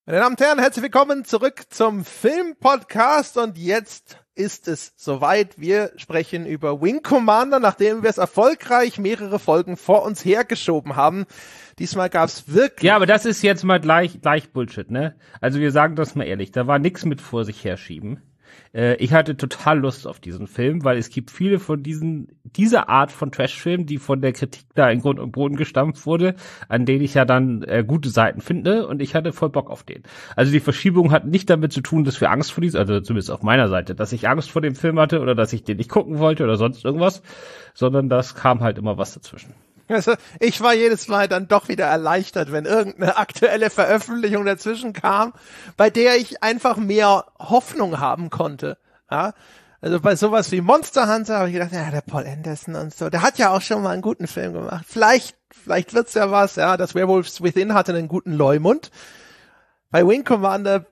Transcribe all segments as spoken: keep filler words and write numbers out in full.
Meine Damen und Herren, herzlich willkommen zurück zum Film-Podcast und jetzt ist es soweit. Wir sprechen über Wing Commander, nachdem wir es erfolgreich mehrere Folgen vor uns hergeschoben haben. Diesmal gab's wirklich... Ja, aber das ist jetzt mal gleich, gleich Bullshit, ne? Also wir sagen das mal ehrlich, da war nix mit vor sich herschieben. Äh, ich hatte total Lust auf diesen Film, weil es gibt viele von diesen, dieser Art von Trash-Filmen, die von der Kritik da in Grund und Boden gestampft wurde, an denen ich ja dann äh, gute Seiten finde und ich hatte voll Bock auf den. Also die Verschiebung hat nicht damit zu tun, dass wir Angst vor diesem, also zumindest auf meiner Seite, dass ich Angst vor dem Film hatte oder dass ich den nicht gucken wollte oder sonst irgendwas, sondern das kam halt immer was dazwischen. Also ich war jedes Mal dann doch wieder erleichtert, wenn irgendeine aktuelle Veröffentlichung dazwischen kam, bei der ich einfach mehr Hoffnung haben konnte. Ja? Also bei sowas wie Monster Hunter habe ich gedacht, ja, der Paul Anderson und so, der hat ja auch schon mal einen guten Film gemacht. Vielleicht, vielleicht wird's ja was, ja. Das Werewolves Within hatte einen guten Leumund. Bei Wing Commander,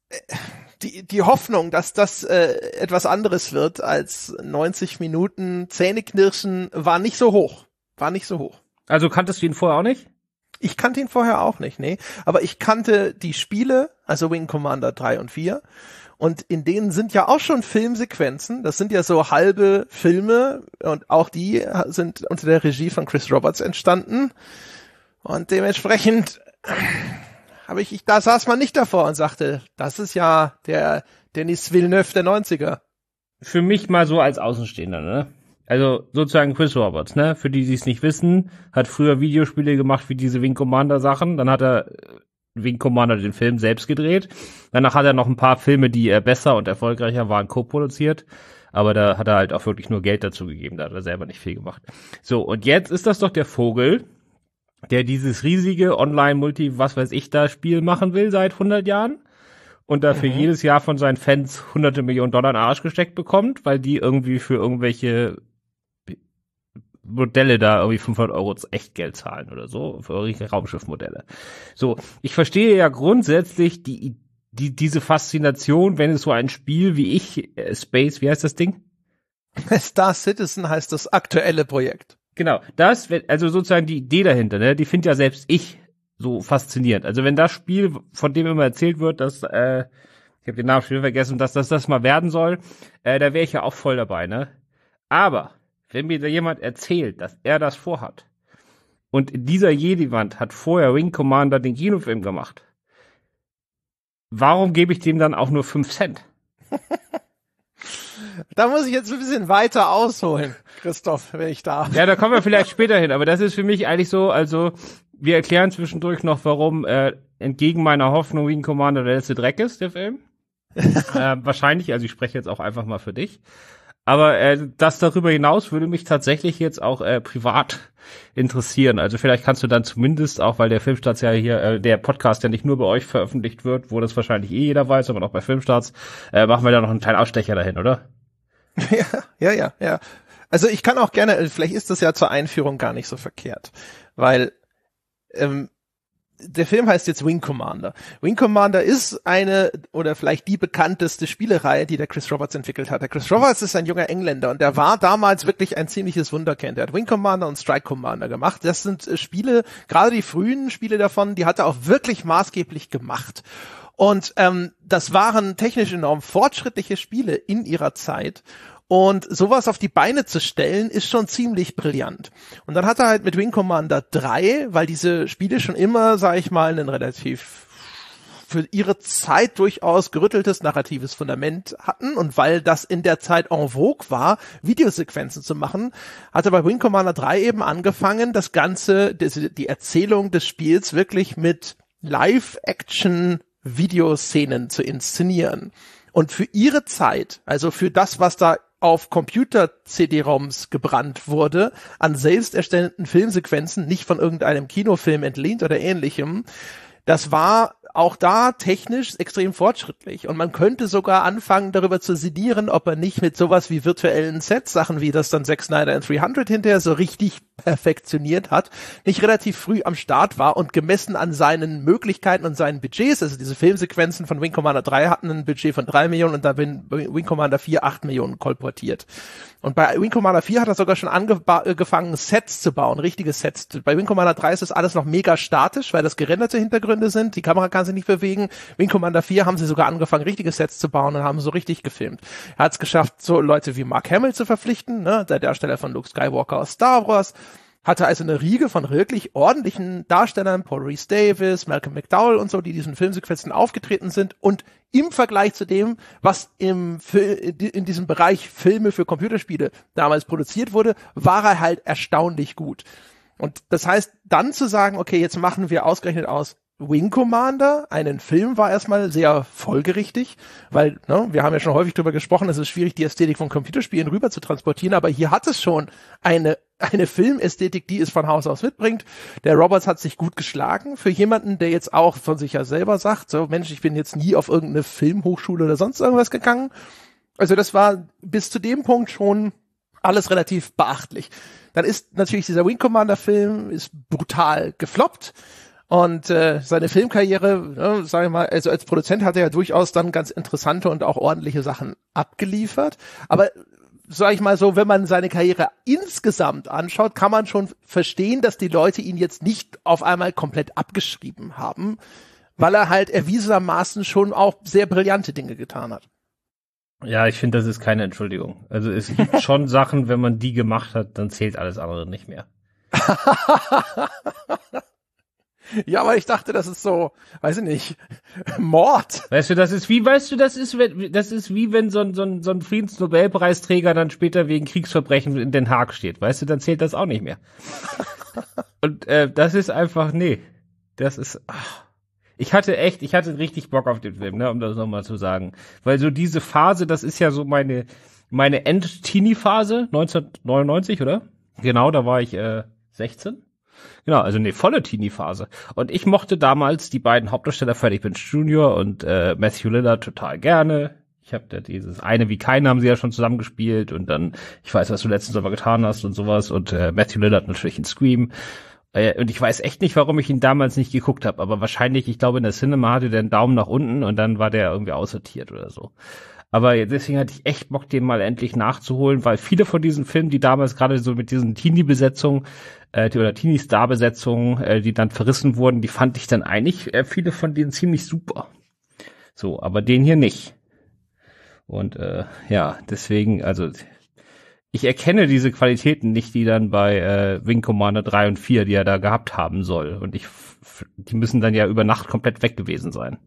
die, die Hoffnung, dass das äh, etwas anderes wird als neunzig Minuten Zähneknirschen, war nicht so hoch. War nicht so hoch. Also kanntest du ihn vorher auch nicht? Ich kannte ihn vorher auch nicht, nee. Aber ich kannte die Spiele, also Wing Commander drei und vier. Und in denen sind ja auch schon Filmsequenzen. Das sind ja so halbe Filme. Und auch die sind unter der Regie von Chris Roberts entstanden. Und dementsprechend habe ich, ich, da saß man nicht davor und sagte, das ist ja der Denis Villeneuve der neunziger. Für mich mal so als Außenstehender, ne? Also sozusagen Chris Roberts, ne? Für die, die es nicht wissen, hat früher Videospiele gemacht wie diese Wing Commander Sachen. Dann hat er Wing Commander den Film selbst gedreht. Danach hat er noch ein paar Filme, die er besser und erfolgreicher waren, co-produziert. Aber da hat er halt auch wirklich nur Geld dazu gegeben. Da hat er selber nicht viel gemacht. So, und jetzt ist das doch der Vogel, der dieses riesige Online-Multi, was weiß ich da, Spiel machen will seit hundert Jahren. Und dafür mhm. jedes Jahr von seinen Fans hunderte Millionen Dollar in den Arsch gesteckt bekommt, weil die irgendwie für irgendwelche Modelle da irgendwie fünfhundert Euro Echtgeld zahlen oder so, für irgendwelche Raumschiffmodelle. So, ich verstehe ja grundsätzlich die, die, diese Faszination, wenn es so ein Spiel wie ich, äh, Space, wie heißt das Ding? Star Citizen heißt das aktuelle Projekt. Genau, das, also sozusagen die Idee dahinter, ne, die finde ja selbst ich so faszinierend. Also wenn das Spiel, von dem immer erzählt wird, dass, äh, ich habe den Namen schon vergessen, dass das das mal werden soll, äh, da wäre ich ja auch voll dabei, ne? Aber wenn mir da jemand erzählt, dass er das vorhat und dieser Jedi-Wand hat vorher Wing Commander den Kinofilm gemacht, warum gebe ich dem dann auch nur fünf Cent? Da muss ich jetzt ein bisschen weiter ausholen, Christoph, wenn ich darf. Ja, da kommen wir vielleicht später hin, aber das ist für mich eigentlich so, also wir erklären zwischendurch noch, warum äh, entgegen meiner Hoffnung Wing Commander der letzte Dreck ist, der Film. äh, wahrscheinlich, also ich spreche jetzt auch einfach mal für dich. Aber äh, das darüber hinaus würde mich tatsächlich jetzt auch äh, privat interessieren. Also vielleicht kannst du dann zumindest, auch weil der Filmstarts ja hier, äh, der Podcast ja nicht nur bei euch veröffentlicht wird, wo das wahrscheinlich eh jeder weiß, aber auch bei Filmstarts, äh, machen wir da noch einen kleinen Ausstecher dahin, oder? Ja, ja, ja, ja. Also ich kann auch gerne, vielleicht ist das ja zur Einführung gar nicht so verkehrt, weil ähm, der Film heißt jetzt Wing Commander. Wing Commander ist eine oder vielleicht die bekannteste Spielereihe, die der Chris Roberts entwickelt hat. Der Chris Roberts ist ein junger Engländer und der war damals wirklich ein ziemliches Wunderkind. Er hat Wing Commander und Strike Commander gemacht. Das sind äh, Spiele, gerade die frühen Spiele davon, die hat er auch wirklich maßgeblich gemacht. Und ähm, das waren technisch enorm fortschrittliche Spiele in ihrer Zeit. Und sowas auf die Beine zu stellen, ist schon ziemlich brillant. Und dann hat er halt mit Wing Commander drei, weil diese Spiele schon immer, sag ich mal, ein relativ für ihre Zeit durchaus gerütteltes narratives Fundament hatten und weil das in der Zeit en vogue war, Videosequenzen zu machen, hat er bei Wing Commander drei eben angefangen, das Ganze, die Erzählung des Spiels wirklich mit Live-Action-Videoszenen zu inszenieren. Und für ihre Zeit, also für das, was da auf Computer-C D-ROMs gebrannt wurde, an selbst erstellten Filmsequenzen, nicht von irgendeinem Kinofilm entlehnt oder ähnlichem, das war auch da technisch extrem fortschrittlich. Und man könnte sogar anfangen, darüber zu sinnieren, ob er nicht mit sowas wie virtuellen Sets, Sachen wie das dann Zack Snyder in dreihundert hinterher so richtig perfektioniert hat, nicht relativ früh am Start war und gemessen an seinen Möglichkeiten und seinen Budgets, also diese Filmsequenzen von Wing Commander drei hatten ein Budget von drei Millionen und da bin Wing Commander vier acht Millionen kolportiert. Und bei Wing Commander vier hat er sogar schon angefangen, Sets zu bauen, richtige Sets. Bei Wing Commander drei ist das alles noch mega statisch, weil das gerenderte Hintergründe sind, die Kamera kann sich nicht bewegen. Wing Commander vier haben sie sogar angefangen, richtige Sets zu bauen und haben so richtig gefilmt. Er hat es geschafft, so Leute wie Mark Hamill zu verpflichten, ne, der Darsteller von Luke Skywalker aus Star Wars, hatte also eine Riege von wirklich ordentlichen Darstellern, Paul Reese Davis, Malcolm McDowell und so, die diesen Filmsequenzen aufgetreten sind und im Vergleich zu dem, was im in diesem Bereich Filme für Computerspiele damals produziert wurde, war er halt erstaunlich gut. Und das heißt, dann zu sagen, okay, jetzt machen wir ausgerechnet aus Wing Commander einen Film, war erstmal sehr folgerichtig, weil, ne, wir haben ja schon häufig drüber gesprochen, es ist schwierig, die Ästhetik von Computerspielen rüber zu transportieren, aber hier hat es schon eine eine Filmästhetik, die es von Haus aus mitbringt. Der Roberts hat sich gut geschlagen für jemanden, der jetzt auch von sich ja selber sagt, so Mensch, ich bin jetzt nie auf irgendeine Filmhochschule oder sonst irgendwas gegangen. Also das war bis zu dem Punkt schon alles relativ beachtlich. Dann ist natürlich dieser Wing Commander Film ist brutal gefloppt. Und äh, seine Filmkarriere, ne, sag ich mal, also als Produzent hat er ja durchaus dann ganz interessante und auch ordentliche Sachen abgeliefert. Aber sag ich mal so, wenn man seine Karriere insgesamt anschaut, kann man schon verstehen, dass die Leute ihn jetzt nicht auf einmal komplett abgeschrieben haben, weil er halt erwiesenermaßen schon auch sehr brillante Dinge getan hat. Ja, ich finde, das ist keine Entschuldigung. Also es gibt schon Sachen, wenn man die gemacht hat, dann zählt alles andere nicht mehr. Ja, aber ich dachte, das ist so, weiß ich nicht, Mord. Weißt du, das ist wie, weißt du, das ist, das ist wie wenn so ein, so ein, so ein Friedensnobelpreisträger dann später wegen Kriegsverbrechen in Den Haag steht. Weißt du, dann zählt das auch nicht mehr. Und äh, das ist einfach, nee, das ist, ach. Ich hatte echt, ich hatte richtig Bock auf den Film, ne, um das nochmal zu sagen. Weil so diese Phase, das ist ja so meine, meine End-Teenie-Phase, neunzehnhundertneunundneunzig, oder? Genau, da war ich äh, sechzehn. Genau, also eine volle Teenie-Phase. Und ich mochte damals die beiden Hauptdarsteller, Freddie Prinze Junior und äh, Matthew Lillard, total gerne. Ich habe da dieses eine wie keiner haben sie ja schon zusammengespielt und dann, ich weiß, was du letzten Sommer getan hast und sowas und äh, Matthew Lillard natürlich in Scream. Äh, und ich weiß echt nicht, warum ich ihn damals nicht geguckt habe, aber wahrscheinlich, ich glaube, in der Cinema hatte der einen Daumen nach unten und dann war der irgendwie aussortiert oder so. Aber deswegen hatte ich echt Bock, den mal endlich nachzuholen, weil viele von diesen Filmen, die damals gerade so mit diesen Teenie-Besetzungen äh, die, oder Teenie-Star-Besetzungen, äh, die dann verrissen wurden, die fand ich dann eigentlich äh, viele von denen ziemlich super. So, aber den hier nicht. Und äh, ja, deswegen, also ich erkenne diese Qualitäten nicht, die dann bei äh, Wing Commander drei und vier, die er da gehabt haben soll. Und ich, die müssen dann ja über Nacht komplett weg gewesen sein.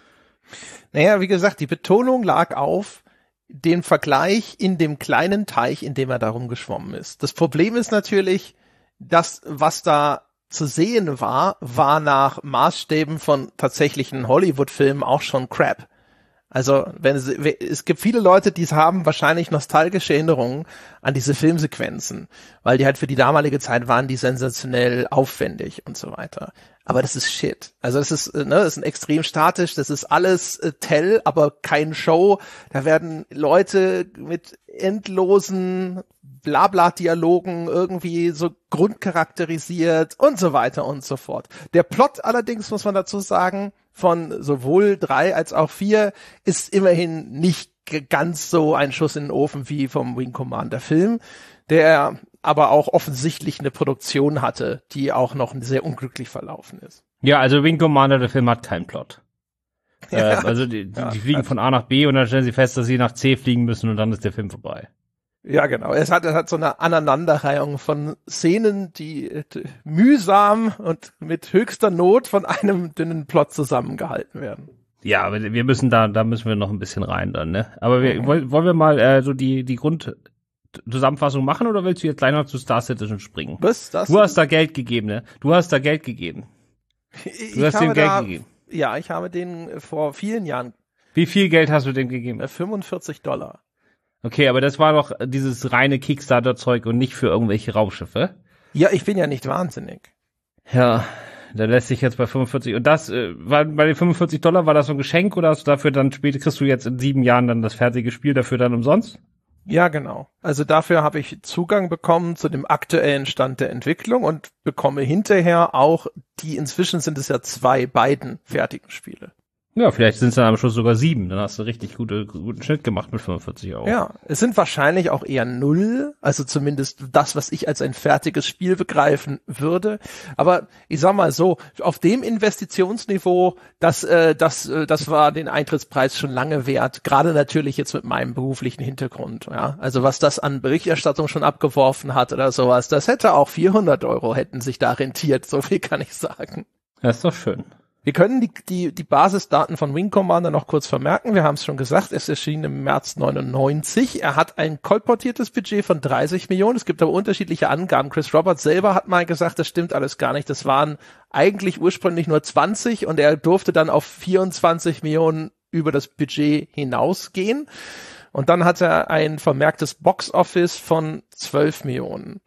Naja, wie gesagt, die Betonung lag auf dem Vergleich in dem kleinen Teich, in dem er da rumgeschwommen ist. Das Problem ist natürlich, dass was da zu sehen war, war nach Maßstäben von tatsächlichen Hollywood-Filmen auch schon Crap. Also wenn sie, es gibt viele Leute, die haben wahrscheinlich nostalgische Erinnerungen an diese Filmsequenzen, weil die halt für die damalige Zeit waren die sensationell aufwendig und so weiter. Aber das ist Shit. Also das ist, ne, das ist extrem statisch, das ist alles äh, Tell, aber kein Show. Da werden Leute mit endlosen Blabla-Dialogen irgendwie so grundcharakterisiert und so weiter und so fort. Der Plot allerdings, muss man dazu sagen, von sowohl drei als auch vier ist immerhin nicht ganz so ein Schuss in den Ofen wie vom Wing Commander Film, der aber auch offensichtlich eine Produktion hatte, die auch noch sehr unglücklich verlaufen ist. Ja, also Wing Commander, der Film hat keinen Plot. Ja, äh, also die, die, ja, die fliegen von A nach B und dann stellen sie fest, dass sie nach C fliegen müssen und dann ist der Film vorbei. Ja, genau. Es hat, es hat so eine Aneinanderreihung von Szenen, die äh, mühsam und mit höchster Not von einem dünnen Plot zusammengehalten werden. Ja, aber wir müssen da, da müssen wir noch ein bisschen rein dann, ne? Aber wir, mhm. wollen, wollen wir mal äh, so die die Grundzusammenfassung machen oder willst du jetzt gleich noch zu Star Citizen springen? Was? Das du hast da Geld gegeben, ne? Du hast da Geld gegeben. Du ich hast habe dem Geld da, gegeben. Ja, ich habe den vor vielen Jahren. Wie viel Geld hast du dem gegeben? fünfundvierzig Dollar. Okay, aber das war doch dieses reine Kickstarter-Zeug und nicht für irgendwelche Raumschiffe. Ja, ich bin ja nicht wahnsinnig. Ja, da lässt sich jetzt bei fünfundvierzig. Und das, äh, war bei den fünfundvierzig Dollar, war das so ein Geschenk oder hast du dafür dann später, kriegst du jetzt in sieben Jahren dann das fertige Spiel dafür dann umsonst? Ja, genau. Also dafür habe ich Zugang bekommen zu dem aktuellen Stand der Entwicklung und bekomme hinterher auch die, inzwischen sind es ja zwei, beiden fertigen Spiele. Ja, vielleicht sind es dann am Schluss sogar sieben. Dann hast du richtig gute, guten Schnitt gemacht mit fünfundvierzig Euro. Ja, es sind wahrscheinlich auch eher null, also zumindest das, was ich als ein fertiges Spiel begreifen würde. Aber ich sag mal so, auf dem Investitionsniveau, das, äh, das, äh, das war den Eintrittspreis schon lange wert. Gerade natürlich jetzt mit meinem beruflichen Hintergrund. Ja, also was das an Berichterstattung schon abgeworfen hat oder sowas, das hätte auch vierhundert Euro hätten sich da rentiert. So viel kann ich sagen. Das ist doch schön. Wir können die, die, die Basisdaten von Wing Commander noch kurz vermerken. Wir haben es schon gesagt, es erschien im März neunundneunzig. Er hat ein kolportiertes Budget von dreißig Millionen. Es gibt aber unterschiedliche Angaben. Chris Roberts selber hat mal gesagt, das stimmt alles gar nicht. Das waren eigentlich ursprünglich nur zwanzig und er durfte dann auf vierundzwanzig Millionen über das Budget hinausgehen. Und dann hat er ein vermerktes Box-Office von zwölf Millionen.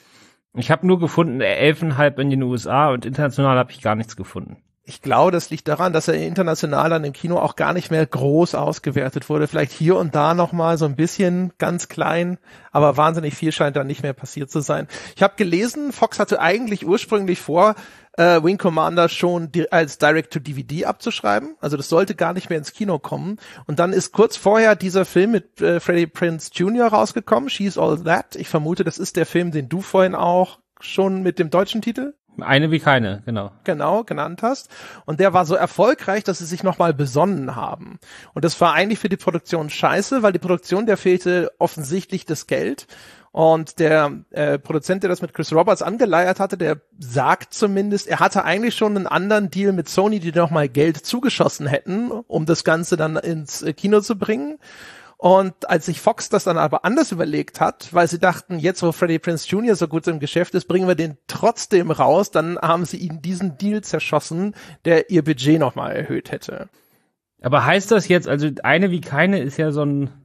Ich habe nur gefunden, elf Komma fünf in den U S A und international habe ich gar nichts gefunden. Ich glaube, das liegt daran, dass er international dann im Kino auch gar nicht mehr groß ausgewertet wurde. Vielleicht hier und da noch mal so ein bisschen ganz klein, aber wahnsinnig viel scheint da nicht mehr passiert zu sein. Ich habe gelesen, Fox hatte eigentlich ursprünglich vor, äh, Wing Commander schon di- als Direct-to-D V D abzuschreiben. Also das sollte gar nicht mehr ins Kino kommen. Und dann ist kurz vorher dieser Film mit äh, Freddie Prinze Junior rausgekommen, She's All That. Ich vermute, das ist der Film, den du vorhin auch schon mit dem deutschen Titel Eine wie keine, genau. Genau, genannt hast. Und der war so erfolgreich, dass sie sich nochmal besonnen haben. Und das war eigentlich für die Produktion scheiße, weil die Produktion, der fehlte offensichtlich das Geld. Und der äh, Produzent, der das mit Chris Roberts angeleiert hatte, der sagt zumindest, er hatte eigentlich schon einen anderen Deal mit Sony, die nochmal Geld zugeschossen hätten, um das Ganze dann ins äh, Kino zu bringen. Und als sich Fox das dann aber anders überlegt hat, weil sie dachten, jetzt wo Freddie Prinze Junior so gut im Geschäft ist, bringen wir den trotzdem raus, dann haben sie ihnen diesen Deal zerschossen, der ihr Budget nochmal erhöht hätte. Aber heißt das jetzt, also eine wie keine ist ja so ein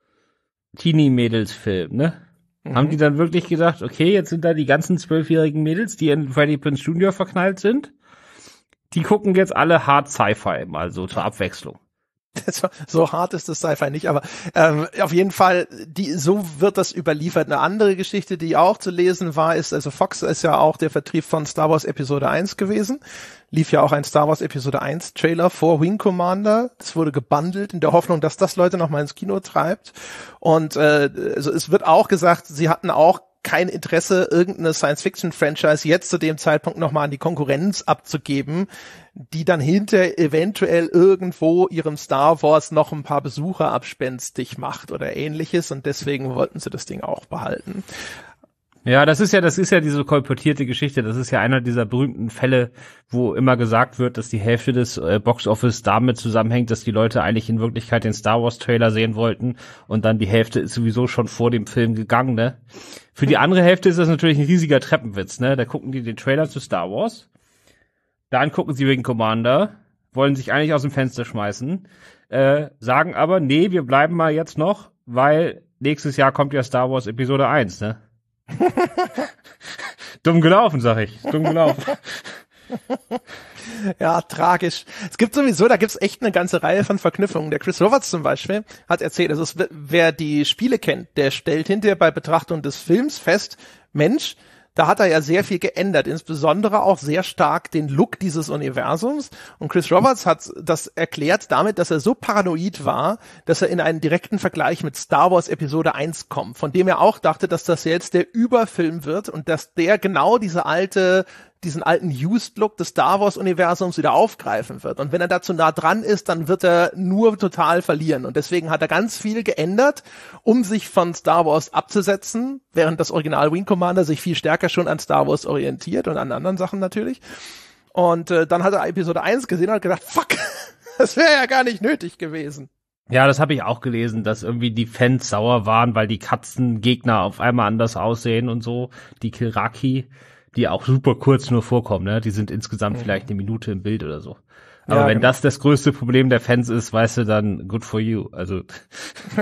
Teenie-Mädels-Film, ne? Mhm. Haben die dann wirklich gesagt, okay, jetzt sind da die ganzen zwölfjährigen Mädels, die in Freddie Prinze Junior verknallt sind, die gucken jetzt alle Hard Sci-Fi mal so zur Abwechslung. Das, so hart ist das Sci-Fi nicht, aber ähm, auf jeden Fall, die, so wird das überliefert. Eine andere Geschichte, die auch zu lesen war, ist, also Fox ist ja auch der Vertrieb von Star Wars Episode eins gewesen. Lief ja auch ein Star Wars Episode eins Trailer vor Wing Commander. Das wurde gebundelt in der Hoffnung, dass das Leute noch mal ins Kino treibt. Und äh, also es wird auch gesagt, sie hatten auch kein Interesse, irgendeine Science-Fiction-Franchise jetzt zu dem Zeitpunkt nochmal an die Konkurrenz abzugeben, die dann hinter eventuell irgendwo ihrem Star Wars noch ein paar Besucher abspenstig macht oder ähnliches und deswegen wollten sie das Ding auch behalten. Ja, das ist ja, das ist ja diese kolportierte Geschichte. Das ist ja einer dieser berühmten Fälle, wo immer gesagt wird, dass die Hälfte des äh, Box-Office damit zusammenhängt, dass die Leute eigentlich in Wirklichkeit den Star Wars-Trailer sehen wollten und dann die Hälfte ist sowieso schon vor dem Film gegangen, ne? Für die andere Hälfte ist das natürlich ein riesiger Treppenwitz, ne? Da gucken die den Trailer zu Star Wars, dann gucken sie Wing Commander, wollen sich eigentlich aus dem Fenster schmeißen, äh, sagen aber, nee, wir bleiben mal jetzt noch, weil nächstes Jahr kommt ja Star Wars Episode eins, ne? Dumm gelaufen, sag ich. Dumm gelaufen. Ja, tragisch. Es gibt sowieso, da gibt's echt eine ganze Reihe von Verknüpfungen. Der Chris Roberts zum Beispiel hat erzählt, also es, wer die Spiele kennt, der stellt hinterher bei Betrachtung des Films fest, Mensch, da hat er ja sehr viel geändert, insbesondere auch sehr stark den Look dieses Universums. Und Chris Roberts hat das erklärt damit, dass er so paranoid war, dass er in einen direkten Vergleich mit Star Wars Episode eins kommt, von dem er auch dachte, dass das jetzt der Überfilm wird und dass der genau diese alte diesen alten Used-Look des Star Wars-Universums wieder aufgreifen wird. Und wenn er dazu nah dran ist, dann wird er nur total verlieren. Und deswegen hat er ganz viel geändert, um sich von Star Wars abzusetzen, während das Original Wing Commander sich viel stärker schon an Star Wars orientiert und an anderen Sachen natürlich. Und äh, dann hat er Episode eins gesehen und hat gedacht, fuck, das wäre ja gar nicht nötig gewesen. Ja, das habe ich auch gelesen, dass irgendwie die Fans sauer waren, weil die Katzengegner auf einmal anders aussehen und so. Die Kilraki, die auch super kurz nur vorkommen, ne? Die sind insgesamt mhm. vielleicht eine Minute im Bild oder so. Aber ja, wenn genau. das das größte Problem der Fans ist, weißt du, dann good for you. Also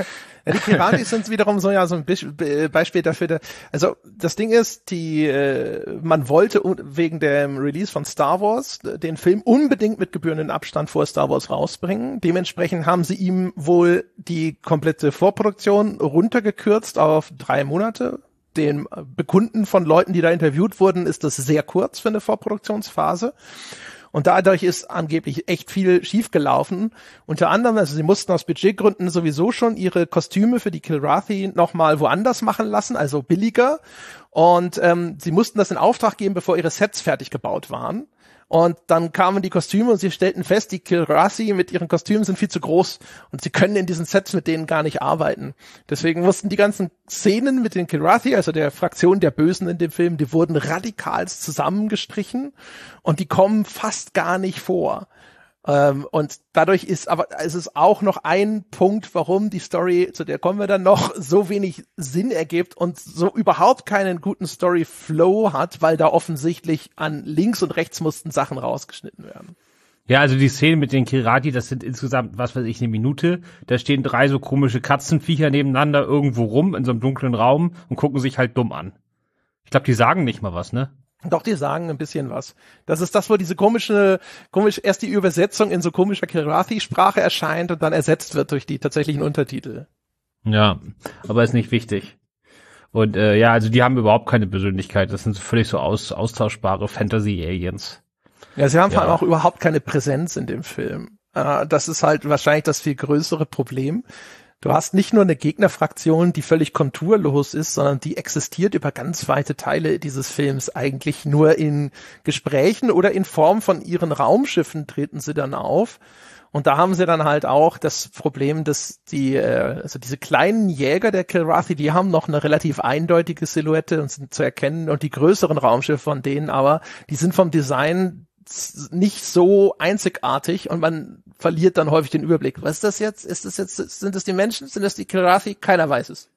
Ja, die Kilrathis sind wiederum so ja so ein Be- Beispiel dafür. Der, also das Ding ist, die äh, man wollte wegen dem Release von Star Wars den Film unbedingt mit gebührenden Abstand vor Star Wars rausbringen. Dementsprechend haben sie ihm wohl die komplette Vorproduktion runtergekürzt auf drei Monate. Den Bekunden von Leuten, die da interviewt wurden, ist das sehr kurz für eine Vorproduktionsphase. Und dadurch ist angeblich echt viel schiefgelaufen. Unter anderem, also sie mussten aus Budgetgründen sowieso schon ihre Kostüme für die Kilrathi nochmal woanders machen lassen, also billiger. Und ähm, sie mussten das in Auftrag geben, bevor ihre Sets fertig gebaut waren. Und dann kamen die Kostüme und sie stellten fest, die Kilrathi mit ihren Kostümen sind viel zu groß und sie können in diesen Sets mit denen gar nicht arbeiten. Deswegen mussten die ganzen Szenen mit den Kilrathi, also der Fraktion der Bösen in dem Film, die wurden radikal zusammengestrichen und die kommen fast gar nicht vor. Ähm, und dadurch ist aber, es ist auch noch ein Punkt, warum die Story, zu der kommen wir dann noch, so wenig Sinn ergibt und so überhaupt keinen guten Story-Flow hat, weil da offensichtlich an links und rechts mussten Sachen rausgeschnitten werden. Ja, also die Szenen mit den Kilrathi, das sind insgesamt, was weiß ich, eine Minute. Da stehen drei so komische Katzenviecher nebeneinander irgendwo rum in so einem dunklen Raum und gucken sich halt dumm an. Ich glaube, die sagen nicht mal was, ne? Doch, die sagen ein bisschen was. Das ist das, wo diese komische, komisch erst die Übersetzung in so komischer Kilrathi-Sprache erscheint und dann ersetzt wird durch die tatsächlichen Untertitel. Ja, aber ist nicht wichtig. Und äh, ja, also die haben überhaupt keine Persönlichkeit. Das sind so völlig so aus, austauschbare Fantasy-Aliens. Ja, sie haben Ja. vor allem auch überhaupt keine Präsenz in dem Film. Äh, das ist halt wahrscheinlich das viel größere Problem. Du hast nicht nur eine Gegnerfraktion, die völlig konturlos ist, sondern die existiert über ganz weite Teile dieses Films eigentlich nur in Gesprächen oder in Form von ihren Raumschiffen treten sie dann auf. Und da haben sie dann halt auch das Problem, dass die, äh, also diese kleinen Jäger der Kilrathi, die haben noch eine relativ eindeutige Silhouette und sind zu erkennen. Und die größeren Raumschiffe von denen aber, die sind vom Design nicht so einzigartig und man verliert dann häufig den Überblick. Was ist das jetzt? Ist das jetzt, sind das die Menschen? Sind das die Kilrathi? Keiner weiß es.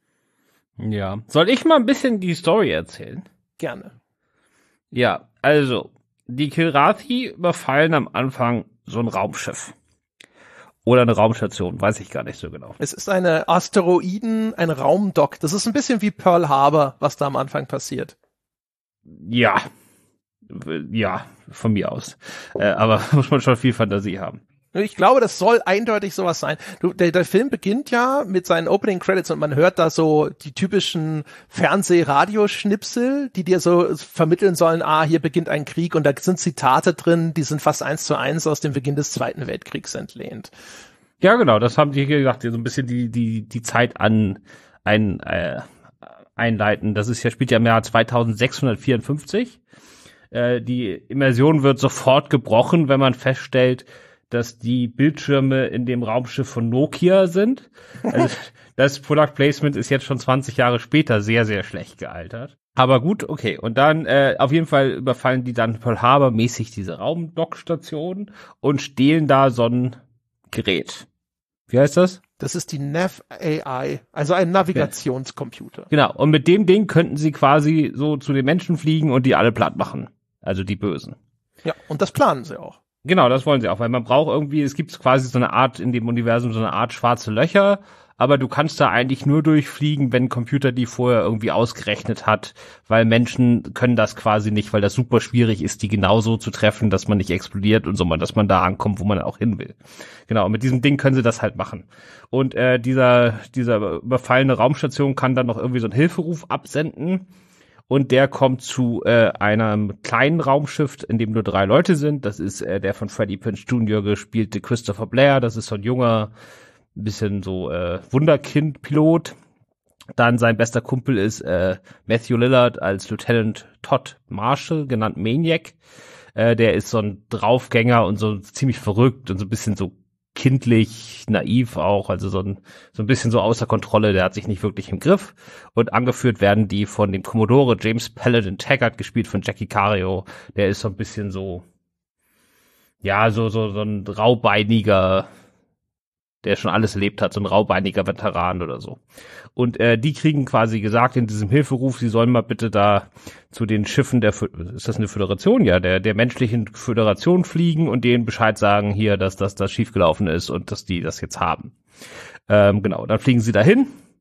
Ja. Soll ich mal ein bisschen die Story erzählen? Gerne. Ja, also, die Kilrathi überfallen am Anfang so ein Raumschiff. Oder eine Raumstation, weiß ich gar nicht so genau. Es ist eine Asteroiden, ein Raumdock. Das ist ein bisschen wie Pearl Harbor, was da am Anfang passiert. Ja. Ja, von mir aus. Äh, aber muss man schon viel Fantasie haben. Ich glaube, das soll eindeutig sowas sein. Du, der, der Film beginnt ja mit seinen Opening Credits und man hört da so die typischen Fernseh-Radio-Schnipsel, die dir so vermitteln sollen, ah, hier beginnt ein Krieg und da sind Zitate drin, die sind fast eins zu eins aus dem Beginn des Zweiten Weltkriegs entlehnt. Ja, genau, das haben die gesagt, so ein bisschen die, die, die Zeit an, ein, äh, einleiten. Das ist ja, spielt ja im Jahr zweitausendsechshundertvierundfünfzig. Die Immersion wird sofort gebrochen, wenn man feststellt, dass die Bildschirme in dem Raumschiff von Nokia sind. Also das Product Placement ist jetzt schon zwanzig Jahre später sehr, sehr schlecht gealtert. Aber gut, okay. Und dann äh, auf jeden Fall überfallen die dann Pearl Harbor mäßig diese Raumdockstation und stehlen da so ein Gerät. Wie heißt das? Das ist die Nav A I, also ein Navigationscomputer. Genau. Und mit dem Ding könnten sie quasi so zu den Menschen fliegen und die alle platt machen. Also die Bösen. Ja, und das planen sie auch. Genau, das wollen sie auch, weil man braucht irgendwie, es gibt quasi so eine Art, in dem Universum so eine Art schwarze Löcher, aber du kannst da eigentlich nur durchfliegen, wenn ein Computer die vorher irgendwie ausgerechnet hat, weil Menschen können das quasi nicht, weil das super schwierig ist, die genauso zu treffen, dass man nicht explodiert und so, dass man da ankommt, wo man auch hin will. Genau, und mit diesem Ding können sie das halt machen. Und äh, dieser dieser überfallene Raumstation kann dann noch irgendwie so einen Hilferuf absenden. Und der kommt zu äh, einem kleinen Raumschiff, in dem nur drei Leute sind. Das ist äh, der von Freddie Prinze Junior gespielte Christopher Blair. Das ist so ein junger, ein bisschen so äh, Wunderkind-Pilot. Dann sein bester Kumpel ist äh, Matthew Lillard als Lieutenant Todd Marshall, genannt Maniac. Äh, der ist so ein Draufgänger und so ziemlich verrückt und so ein bisschen so kindlich, naiv auch, also so ein, so ein bisschen so außer Kontrolle, der hat sich nicht wirklich im Griff. Und angeführt werden die von dem Commodore James Paladin Taggart, gespielt von Jackie Cario. Der ist so ein bisschen so, ja, so, so, so ein raubeiniger, der schon alles erlebt hat, so ein raubeiniger Veteran oder so. Und äh, die kriegen quasi gesagt in diesem Hilferuf, sie sollen mal bitte da zu den Schiffen der, ist das eine Föderation? Ja, der der menschlichen Föderation fliegen und denen Bescheid sagen hier, dass das das schiefgelaufen ist und dass die das jetzt haben. Ähm, genau, dann fliegen sie dahin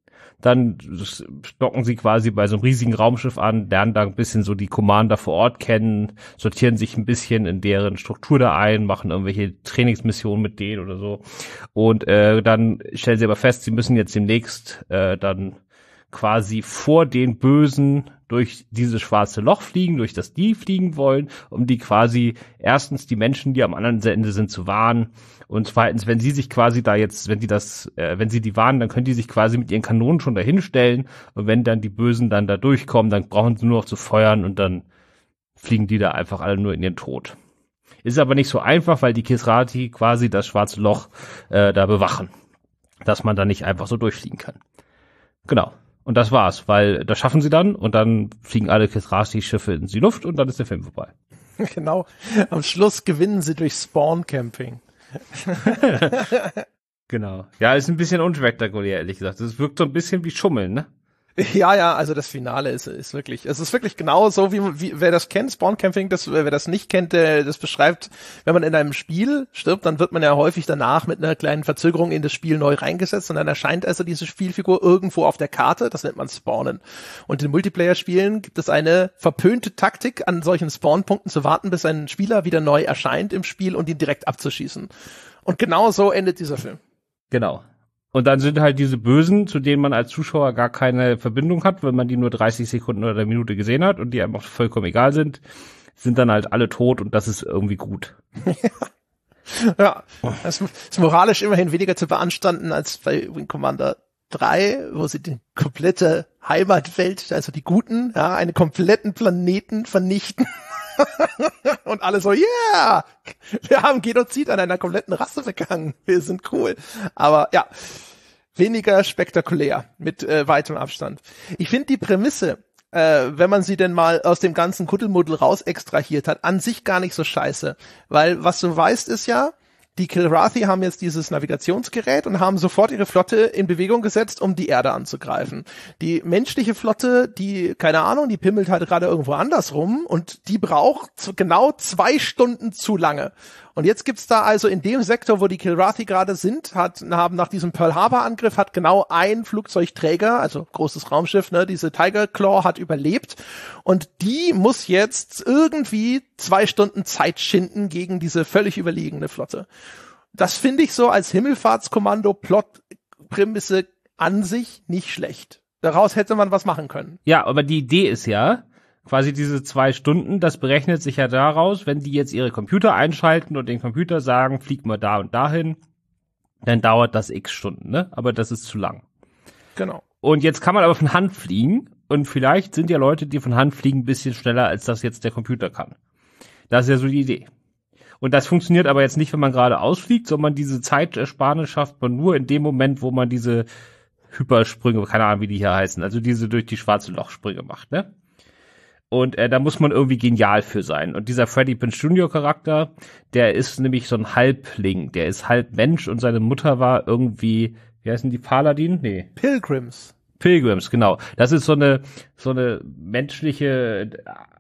Dann docken sie quasi bei so einem riesigen Raumschiff an, lernen da ein bisschen so die Commander vor Ort kennen, sortieren sich ein bisschen in deren Struktur da ein, machen irgendwelche Trainingsmissionen mit denen oder so. Und äh, dann stellen sie aber fest, sie müssen jetzt demnächst äh, dann quasi vor den Bösen durch dieses schwarze Loch fliegen, durch das die fliegen wollen, um die quasi erstens die Menschen, die am anderen Ende sind, zu warnen, und zweitens, wenn sie sich quasi da jetzt, wenn die das, äh, wenn sie die warnen, dann können die sich quasi mit ihren Kanonen schon dahin stellen, und wenn dann die Bösen dann da durchkommen, dann brauchen sie nur noch zu feuern und dann fliegen die da einfach alle nur in den Tod. Ist aber nicht so einfach, weil die Kisrati quasi das schwarze Loch äh, da bewachen, dass man da nicht einfach so durchfliegen kann. Genau. Und das war's, weil das schaffen sie dann und dann fliegen alle Kisrati-Schiffe in die Luft und dann ist der Film vorbei. Genau. Am Schluss gewinnen sie durch Spawn-Camping. Genau. Ja, ist ein bisschen unspektakulär, ehrlich gesagt. Es wirkt so ein bisschen wie Schummeln, ne? Ja, ja, also das Finale ist, ist wirklich, es ist wirklich genau so, wie, wie wer das kennt, Spawn Camping, das, wer das nicht kennt, der, das beschreibt, wenn man in einem Spiel stirbt, dann wird man ja häufig danach mit einer kleinen Verzögerung in das Spiel neu reingesetzt und dann erscheint also diese Spielfigur irgendwo auf der Karte, das nennt man Spawnen. Und in Multiplayer-Spielen gibt es eine verpönte Taktik, an solchen Spawnpunkten zu warten, bis ein Spieler wieder neu erscheint im Spiel und ihn direkt abzuschießen. Und genau so endet dieser Film. Genau. Und dann sind halt diese Bösen, zu denen man als Zuschauer gar keine Verbindung hat, weil man die nur dreißig Sekunden oder eine Minute gesehen hat und die einfach vollkommen egal sind, sind dann halt alle tot und das ist irgendwie gut. Ja, das ist moralisch immerhin weniger zu beanstanden als bei Wing Commander drei, wo sie die komplette Heimatwelt, also die Guten, ja, einen kompletten Planeten vernichten. Und alle so, yeah, wir haben Genozid an einer kompletten Rasse begangen. Wir sind cool. Aber ja, weniger spektakulär, mit äh, weitem Abstand. Ich finde die Prämisse, äh, wenn man sie denn mal aus dem ganzen Kuddelmuddel raus extrahiert hat, an sich gar nicht so scheiße. Weil was du weißt ist ja, die Kilrathi haben jetzt dieses Navigationsgerät und haben sofort ihre Flotte in Bewegung gesetzt, um die Erde anzugreifen. Die menschliche Flotte, die, keine Ahnung, die pimmelt halt gerade irgendwo anders rum und die braucht genau zwei Stunden zu lange. Und jetzt gibt's da also in dem Sektor, wo die Kilrathi gerade sind, hat, haben nach diesem Pearl Harbor Angriff hat genau ein Flugzeugträger, also großes Raumschiff, ne, diese Tiger Claw hat überlebt und die muss jetzt irgendwie zwei Stunden Zeit schinden gegen diese völlig überlegene Flotte. Das finde ich so als Himmelfahrtskommando-Plot-Prämisse an sich nicht schlecht. Daraus hätte man was machen können. Ja, aber die Idee ist ja, quasi diese zwei Stunden, das berechnet sich ja daraus, wenn die jetzt ihre Computer einschalten und den Computer sagen, flieg mal da und dahin, dann dauert das x Stunden, ne? Aber das ist zu lang. Genau. Und jetzt kann man aber von Hand fliegen und vielleicht sind ja Leute, die von Hand fliegen, ein bisschen schneller, als das jetzt der Computer kann. Das ist ja so die Idee. Und das funktioniert aber jetzt nicht, wenn man gerade ausfliegt, sondern diese Zeitersparnis schafft man nur in dem Moment, wo man diese Hypersprünge, keine Ahnung, wie die hier heißen, also diese durch die schwarze Lochsprünge macht, ne? Und äh, da muss man irgendwie genial für sein. Und dieser Freddie Prinze Junior Charakter, der ist nämlich so ein Halbling. Der ist halb Mensch und seine Mutter war irgendwie, wie heißen die, Paladin? Nee. Pilgrims. Pilgrims, genau. Das ist so eine so eine menschliche,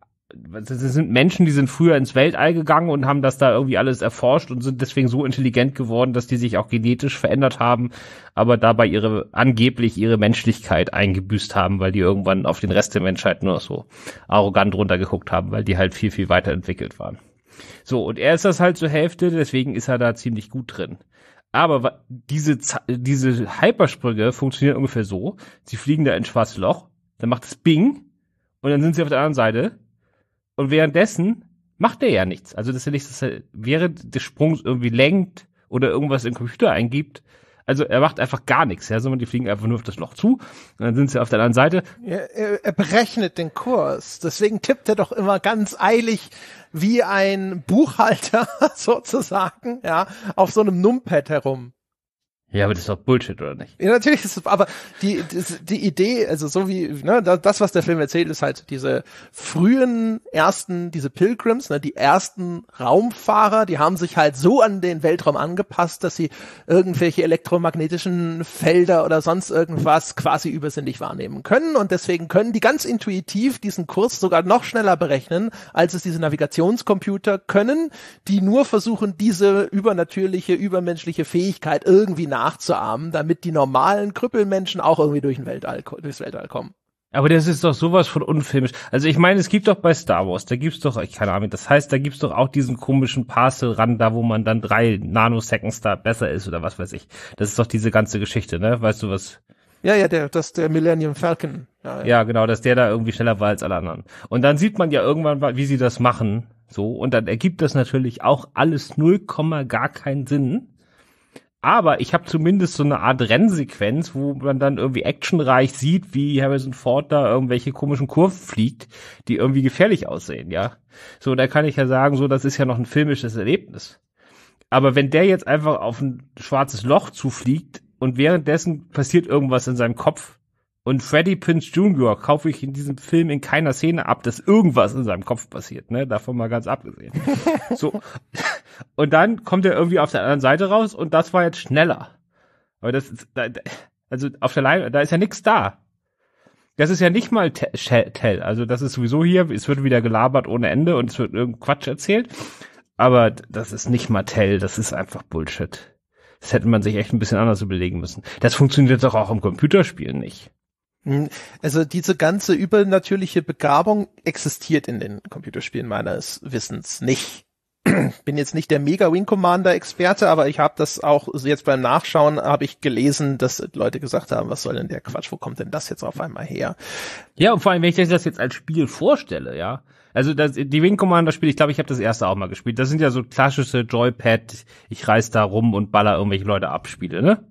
das sind Menschen, die sind früher ins Weltall gegangen und haben das da irgendwie alles erforscht und sind deswegen so intelligent geworden, dass die sich auch genetisch verändert haben, aber dabei ihre angeblich ihre Menschlichkeit eingebüßt haben, weil die irgendwann auf den Rest der Menschheit nur so arrogant runtergeguckt haben, weil die halt viel, viel weiterentwickelt waren. So, und er ist das halt zur Hälfte, deswegen ist er da ziemlich gut drin. Aber diese diese Hypersprünge funktionieren ungefähr so, sie fliegen da ins schwarze Loch, dann macht es Bing und dann sind sie auf der anderen Seite. Und währenddessen macht er ja nichts. Also das ist ja nicht, dass er während des Sprungs irgendwie lenkt oder irgendwas im Computer eingibt. Also er macht einfach gar nichts, ja, sondern die fliegen einfach nur auf das Loch zu und dann sind sie auf der anderen Seite. Er, er, er berechnet den Kurs. Deswegen tippt er doch immer ganz eilig wie ein Buchhalter sozusagen, ja, auf so einem Numpad herum. Ja, aber das ist doch Bullshit, oder nicht? Ja, natürlich ist es, aber die, die, die Idee, also so wie, ne, das, was der Film erzählt, ist halt diese frühen ersten, diese Pilgrims, ne, die ersten Raumfahrer, die haben sich halt so an den Weltraum angepasst, dass sie irgendwelche elektromagnetischen Felder oder sonst irgendwas quasi übersinnlich wahrnehmen können und deswegen können die ganz intuitiv diesen Kurs sogar noch schneller berechnen, als es diese Navigationscomputer können, die nur versuchen, diese übernatürliche, übermenschliche Fähigkeit irgendwie nachzuvollziehen. nachzuahmen, damit die normalen Krüppelmenschen auch irgendwie durch den Weltall, durchs Weltall kommen. Aber das ist doch sowas von unfilmisch. Also ich meine, es gibt doch bei Star Wars, da gibt's doch, ich keine Ahnung, das heißt, da gibt's doch auch diesen komischen Parcel ran, da wo man dann drei Nanoseconds da besser ist oder was weiß ich. Das ist doch diese ganze Geschichte, ne? Weißt du was? Ja, ja, der, das der Millennium Falcon. Ja, ja. ja, genau, dass der da irgendwie schneller war als alle anderen. Und dann sieht man ja irgendwann, wie sie das machen, so, und dann ergibt das natürlich auch alles null, gar keinen Sinn. Aber ich habe zumindest so eine Art Rennsequenz, wo man dann irgendwie actionreich sieht, wie Harrison Ford da irgendwelche komischen Kurven fliegt, die irgendwie gefährlich aussehen, ja. So, da kann ich ja sagen, so, das ist ja noch ein filmisches Erlebnis. Aber wenn der jetzt einfach auf ein schwarzes Loch zufliegt und währenddessen passiert irgendwas in seinem Kopf und Freddie Prinze Junior kaufe ich in diesem Film in keiner Szene ab, dass irgendwas in seinem Kopf passiert, ne? Davon mal ganz abgesehen. So. Und dann kommt er irgendwie auf der anderen Seite raus und das war jetzt schneller. Aber das ist, also auf der Leine, da ist ja nichts da. Das ist ja nicht mal Tell. Also das ist sowieso hier, es wird wieder gelabert ohne Ende und es wird irgendein Quatsch erzählt. Aber das ist nicht mal Tell, das ist einfach Bullshit. Das hätte man sich echt ein bisschen anders überlegen müssen. Das funktioniert doch auch im Computerspiel nicht. Also diese ganze übernatürliche Begabung existiert in den Computerspielen meines Wissens nicht. Bin jetzt nicht der mega Wing Commander Experte, aber ich habe das auch jetzt beim Nachschauen habe ich gelesen, dass Leute gesagt haben, was soll denn der Quatsch, wo kommt denn das jetzt auf einmal her? Ja, und vor allem, wenn ich das jetzt als Spiel vorstelle, ja. Also das, die Wing Commander Spiele, ich glaube, ich habe das erste auch mal gespielt. Das sind ja so klassische Joypad, ich reiß da rum und baller irgendwelche Leute ab Spiele, ne?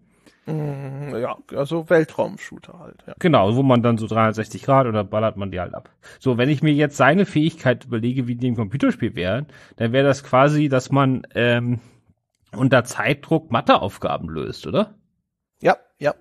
Ja, also Weltraum-Shooter halt. Ja. Genau, wo man dann so dreihundertsechzig Grad oder ballert man die halt ab. So, wenn ich mir jetzt seine Fähigkeit überlege, wie die im Computerspiel wären, dann wäre das quasi, dass man ähm, unter Zeitdruck Matheaufgaben löst, oder? Ja, ja.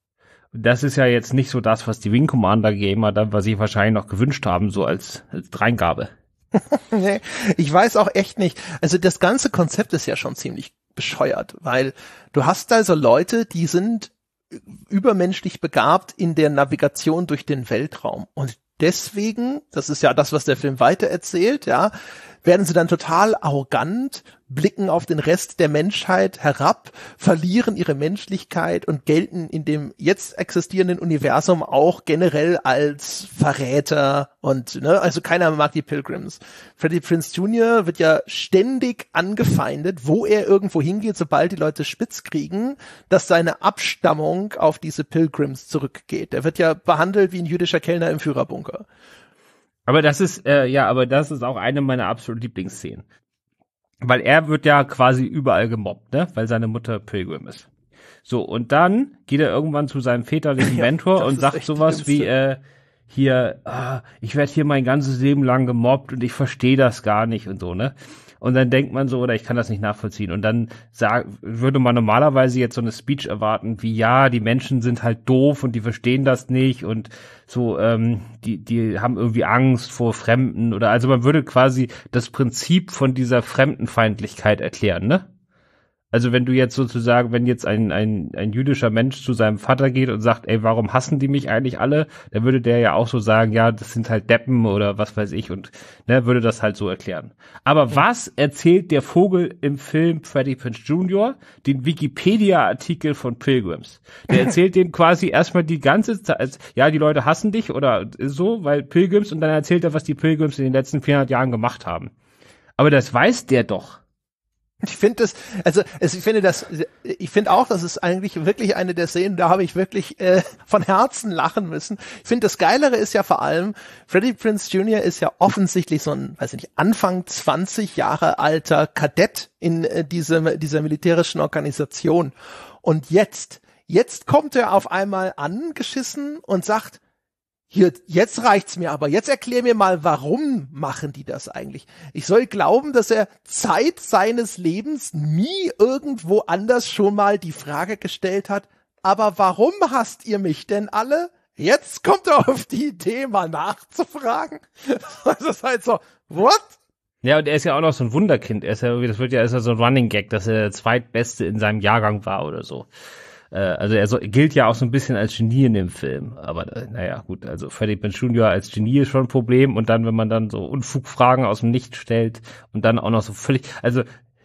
Das ist ja jetzt nicht so das, was die Wing Commander Gamer dann, was sie wahrscheinlich noch gewünscht haben, so als, als Dreingabe. Nee, ich weiß auch echt nicht. Also das ganze Konzept ist ja schon ziemlich bescheuert, weil du hast also Leute, die sind übermenschlich begabt in der Navigation durch den Weltraum und deswegen, das ist ja das, was der Film weiter erzählt, ja, werden sie dann total arrogant, blicken auf den Rest der Menschheit herab, verlieren ihre Menschlichkeit und gelten in dem jetzt existierenden Universum auch generell als Verräter und, ne, also keiner mag die Pilgrims. Freddie Prinze Junior wird ja ständig angefeindet, wo er irgendwo hingeht, sobald die Leute spitz kriegen, dass seine Abstammung auf diese Pilgrims zurückgeht. Er wird ja behandelt wie ein jüdischer Kellner im Führerbunker. Aber das ist, äh, ja, aber das ist auch eine meiner absoluten Lieblingsszenen. Weil er wird ja quasi überall gemobbt, ne? Weil seine Mutter Pilgrim ist. So, und dann geht er irgendwann zu seinem väterlichen Mentor ja, und sagt sowas wie, äh, hier, ah, ich werde hier mein ganzes Leben lang gemobbt und ich verstehe das gar nicht und so, ne? Und dann denkt man so, oder ich kann das nicht nachvollziehen. Und dann sag, würde man normalerweise jetzt so eine Speech erwarten, wie ja, die Menschen sind halt doof und die verstehen das nicht und so, ähm, die, die haben irgendwie Angst vor Fremden oder, also man würde quasi das Prinzip von dieser Fremdenfeindlichkeit erklären, ne? Also wenn du jetzt sozusagen, wenn jetzt ein, ein, ein jüdischer Mensch zu seinem Vater geht und sagt, ey, warum hassen die mich eigentlich alle? Dann würde der ja auch so sagen, ja, das sind halt Deppen oder was weiß ich und, ne, würde das halt so erklären. Aber mhm. was erzählt der Vogel im Film Freddie Prinze Junior? Den Wikipedia-Artikel von Pilgrims. Der erzählt dem quasi erstmal die ganze Zeit, ja, die Leute hassen dich oder so, weil Pilgrims, und dann erzählt er, was die Pilgrims in den letzten vierhundert Jahren gemacht haben. Aber das weiß der doch. Ich finde das, also, also ich finde das, ich finde auch, das ist eigentlich wirklich eine der Szenen, da habe ich wirklich äh, von Herzen lachen müssen. Ich finde, das Geilere ist ja vor allem, Freddie Prinze Junior ist ja offensichtlich so ein, weiß ich nicht, Anfang zwanzig Jahre alter Kadett in äh, diesem, dieser militärischen Organisation. Und jetzt, jetzt kommt er auf einmal angeschissen und sagt, hier, jetzt reicht's mir aber. Jetzt erklär mir mal, warum machen die das eigentlich? Ich soll glauben, dass er Zeit seines Lebens nie irgendwo anders schon mal die Frage gestellt hat, aber warum hasst ihr mich denn alle? Jetzt kommt er auf die Idee, mal nachzufragen. Das ist halt so, what? Ja, und er ist ja auch noch so ein Wunderkind. Er ist ja, das wird ja, ist ja so ein Running Gag, dass er der Zweitbeste in seinem Jahrgang war oder so. Also er so, gilt ja auch so ein bisschen als Genie in dem Film, aber äh, naja, gut, also Freddie Prinze Junior als Genie ist schon ein Problem und dann, wenn man dann so Unfugfragen aus dem Nichts stellt und dann auch noch so völlig, also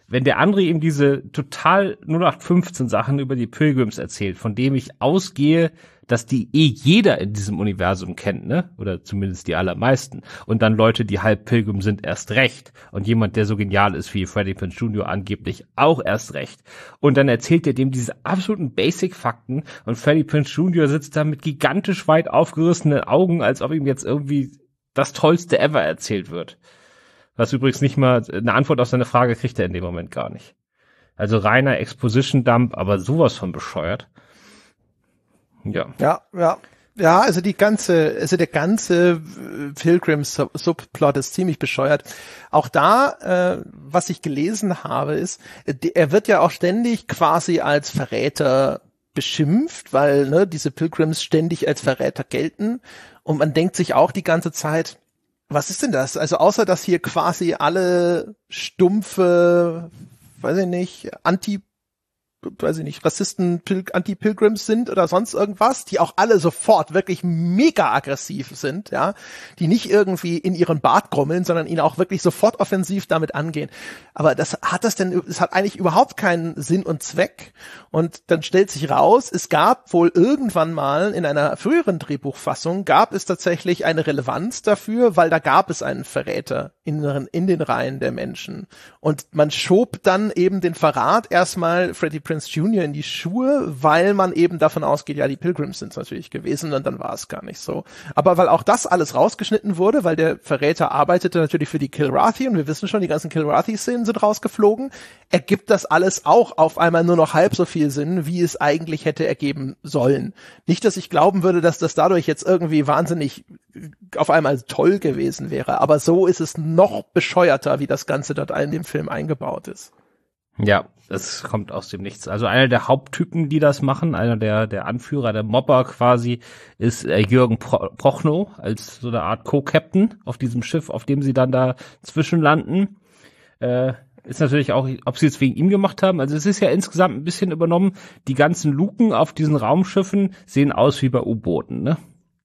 wenn der andere ihm diese total null acht fünfzehn Sachen über die Pilgrims erzählt, von dem ich ausgehe, dass die eh jeder in diesem Universum kennt, ne? Oder zumindest die allermeisten. Und dann Leute, die halb Pilgrim sind, erst recht. Und jemand, der so genial ist wie Freddie Prinze Junior angeblich auch erst recht. Und dann erzählt er dem diese absoluten Basic-Fakten und Freddie Prinze Junior sitzt da mit gigantisch weit aufgerissenen Augen, als ob ihm jetzt irgendwie das Tollste ever erzählt wird. Was übrigens nicht mal, eine Antwort auf seine Frage kriegt er in dem Moment gar nicht. Also reiner Exposition-Dump, aber sowas von bescheuert. Ja. Ja, ja. Ja, also die ganze, also der ganze Pilgrim-Subplot ist ziemlich bescheuert. Auch da, äh, was ich gelesen habe, ist, er wird ja auch ständig quasi als Verräter beschimpft, weil ne, diese Pilgrims ständig als Verräter gelten. Und man denkt sich auch die ganze Zeit, was ist denn das? Also außer, dass hier quasi alle stumpfe, weiß ich nicht, Anti weiß ich nicht, Rassisten, Pil- Anti-Pilgrims sind oder sonst irgendwas, die auch alle sofort wirklich mega aggressiv sind, ja, die nicht irgendwie in ihren Bart grummeln, sondern ihn auch wirklich sofort offensiv damit angehen. Aber das hat das denn, es hat eigentlich überhaupt keinen Sinn und Zweck. Und dann stellt sich raus, es gab wohl irgendwann mal in einer früheren Drehbuchfassung gab es tatsächlich eine Relevanz dafür, weil da gab es einen Verräter in, in den Reihen der Menschen. Und man schob dann eben den Verrat erstmal Freddie Prinze Junior in die Schuhe, weil man eben davon ausgeht, ja, die Pilgrims sind es natürlich gewesen und dann war es gar nicht so. Aber weil auch das alles rausgeschnitten wurde, weil der Verräter arbeitete natürlich für die Kilrathi und wir wissen schon, die ganzen Kilrathi-Szenen sind rausgeflogen, ergibt das alles auch auf einmal nur noch halb so viel Sinn, wie es eigentlich hätte ergeben sollen. Nicht, dass ich glauben würde, dass das dadurch jetzt irgendwie wahnsinnig auf einmal toll gewesen wäre, aber so ist es noch bescheuerter, wie das Ganze dort in dem Film eingebaut ist. Ja, das kommt aus dem Nichts. Also einer der Haupttypen, die das machen, einer der der Anführer, der Mobber quasi, ist äh, Jürgen Pro- Prochnow als so eine Art Co-Captain auf diesem Schiff, auf dem sie dann da zwischenlanden. Äh, ist natürlich auch, ob sie es wegen ihm gemacht haben. Also es ist ja insgesamt ein bisschen übernommen. Die ganzen Luken auf diesen Raumschiffen sehen aus wie bei U-Booten, ne?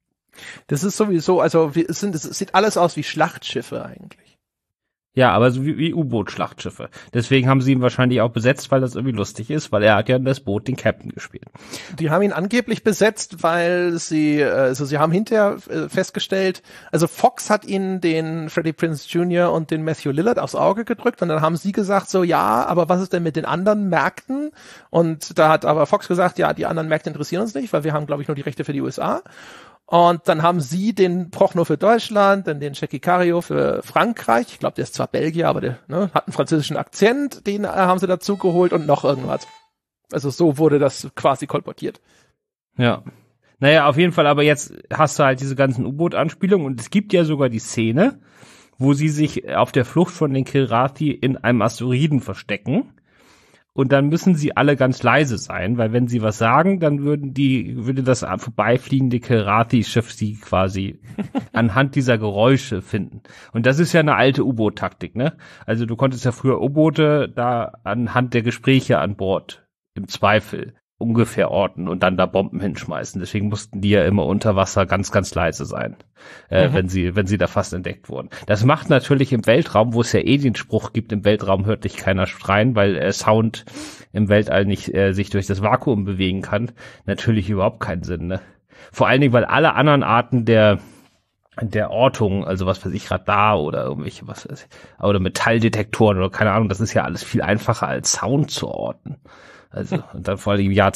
Das ist sowieso, also wir, es, sind, es sieht alles aus wie Schlachtschiffe eigentlich. Ja, aber so wie, wie U-Boot-Schlachtschiffe. Deswegen haben sie ihn wahrscheinlich auch besetzt, weil das irgendwie lustig ist, weil er hat ja in das Boot den Captain gespielt. Die haben ihn angeblich besetzt, weil sie, also sie haben hinterher festgestellt, also Fox hat ihnen den Freddie Prinze Junior und den Matthew Lillard aufs Auge gedrückt und dann haben sie gesagt so, ja, aber was ist denn mit den anderen Märkten? Und da hat aber Fox gesagt, ja, die anderen Märkte interessieren uns nicht, weil wir haben, glaube ich, nur die Rechte für die U S A. Und dann haben sie den Prochnow für Deutschland, dann den Jackie Cario für Frankreich. Ich glaube, der ist zwar Belgier, aber der ne, hat einen französischen Akzent, den äh, haben sie dazu geholt und noch irgendwas. Also so wurde das quasi kolportiert. Ja. Naja, auf jeden Fall, aber jetzt hast du halt diese ganzen U-Boot-Anspielungen und es gibt ja sogar die Szene, wo sie sich auf der Flucht von den Kilrathi in einem Asteroiden verstecken. Und dann müssen sie alle ganz leise sein, weil wenn sie was sagen, dann würden die, würde das vorbeifliegende Kilrathi-Schiff sie quasi anhand dieser Geräusche finden. Und das ist ja eine alte U-Boot-Taktik, ne? Also du konntest ja früher U-Boote da anhand der Gespräche an Bord im Zweifel ungefähr orten und dann da Bomben hinschmeißen. Deswegen mussten die ja immer unter Wasser ganz, ganz leise sein, äh, mhm. wenn sie, wenn sie da fast entdeckt wurden. Das macht natürlich im Weltraum, wo es ja eh den Spruch gibt, im Weltraum hört dich keiner schreien, weil äh, Sound im Weltall nicht äh, sich durch das Vakuum bewegen kann, natürlich überhaupt keinen Sinn, ne? Vor allen Dingen, weil alle anderen Arten der der Ortung, also was weiß ich, Radar oder irgendwelche, was weiß ich, oder Metalldetektoren oder keine Ahnung, das ist ja alles viel einfacher als Sound zu orten. Also, und dann vor allem im Jahr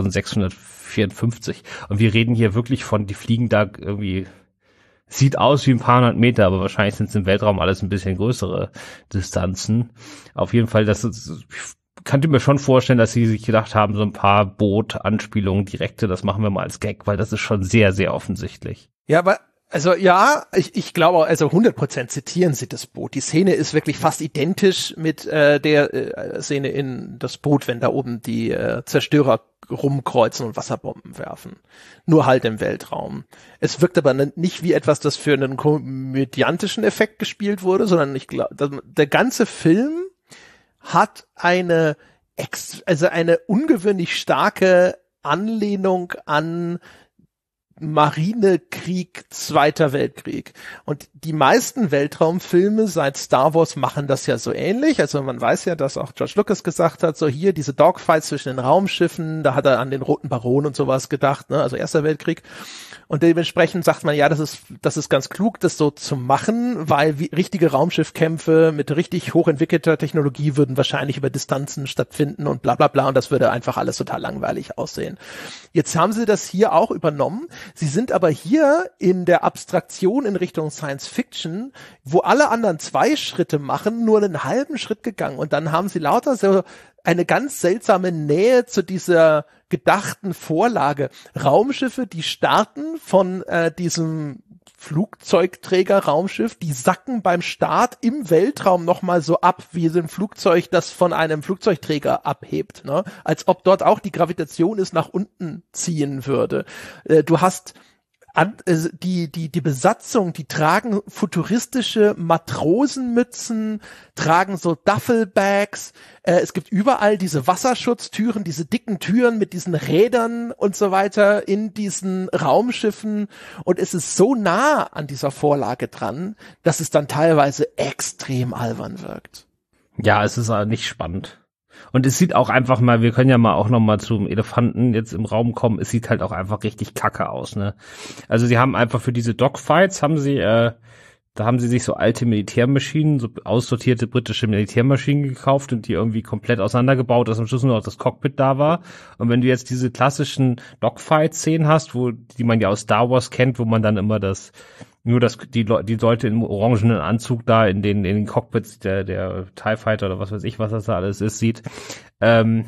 zweitausendsechshundertvierundfünfzig. Und wir reden hier wirklich von, die fliegen da irgendwie, sieht aus wie ein paar hundert Meter, aber wahrscheinlich sind es im Weltraum alles ein bisschen größere Distanzen. Auf jeden Fall, das ist, ich könnte mir schon vorstellen, dass sie sich gedacht haben, so ein paar Boot-Anspielungen, direkte, das machen wir mal als Gag, weil das ist schon sehr, sehr offensichtlich. Ja, aber also ja, ich, ich glaube, also hundert Prozent zitieren sie das Boot. Die Szene ist wirklich fast identisch mit äh, der äh, Szene in das Boot, wenn da oben die äh, Zerstörer rumkreuzen und Wasserbomben werfen. Nur halt im Weltraum. Es wirkt aber nicht wie etwas, das für einen komödiantischen Effekt gespielt wurde, sondern ich glaube, der ganze Film hat eine ex- also eine ungewöhnlich starke Anlehnung an Marinekrieg, Zweiter Weltkrieg. Und die meisten Weltraumfilme seit Star Wars machen das ja so ähnlich. Also man weiß ja, dass auch George Lucas gesagt hat, so hier diese Dogfights zwischen den Raumschiffen, da hat er an den Roten Baron und sowas gedacht, ne? Also Erster Weltkrieg. Und dementsprechend sagt man, ja, das ist, das ist ganz klug, das so zu machen, weil wie, richtige Raumschiffkämpfe mit richtig hochentwickelter Technologie würden wahrscheinlich über Distanzen stattfinden und bla bla bla und das würde einfach alles total langweilig aussehen. Jetzt haben sie das hier auch übernommen. Sie sind aber hier in der Abstraktion in Richtung Science Fiction, wo alle anderen zwei Schritte machen, nur einen halben Schritt gegangen. Und dann haben sie lauter so eine ganz seltsame Nähe zu dieser gedachten Vorlage. Raumschiffe, die starten von äh, diesem Flugzeugträger-Raumschiff, die sacken beim Start im Weltraum nochmal so ab, wie so ein Flugzeug, das von einem Flugzeugträger abhebt, ne? Als ob dort auch die Gravitation es nach unten ziehen würde. Äh, du hast An, äh, die, die, die Besatzung, die tragen futuristische Matrosenmützen, tragen so Duffelbags, äh, es gibt überall diese Wasserschutztüren, diese dicken Türen mit diesen Rädern und so weiter in diesen Raumschiffen und es ist so nah an dieser Vorlage dran, dass es dann teilweise extrem albern wirkt. Ja, es ist aber nicht spannend. Und es sieht auch einfach mal, wir können ja mal auch noch mal zum Elefanten jetzt im Raum kommen, es sieht halt auch einfach richtig kacke aus, ne? Also sie haben einfach für diese Dogfights haben sie, äh, da haben sie sich so alte Militärmaschinen, so aussortierte britische Militärmaschinen gekauft und die irgendwie komplett auseinandergebaut, dass am Schluss nur noch das Cockpit da war. Und wenn du jetzt diese klassischen Dogfight-Szenen hast, wo, die man ja aus Star Wars kennt, wo man dann immer das, nur das, die, Le- die Leute im orangenen Anzug da in den, in den Cockpits der, der TIE Fighter oder was weiß ich, was das da alles ist, sieht, ähm,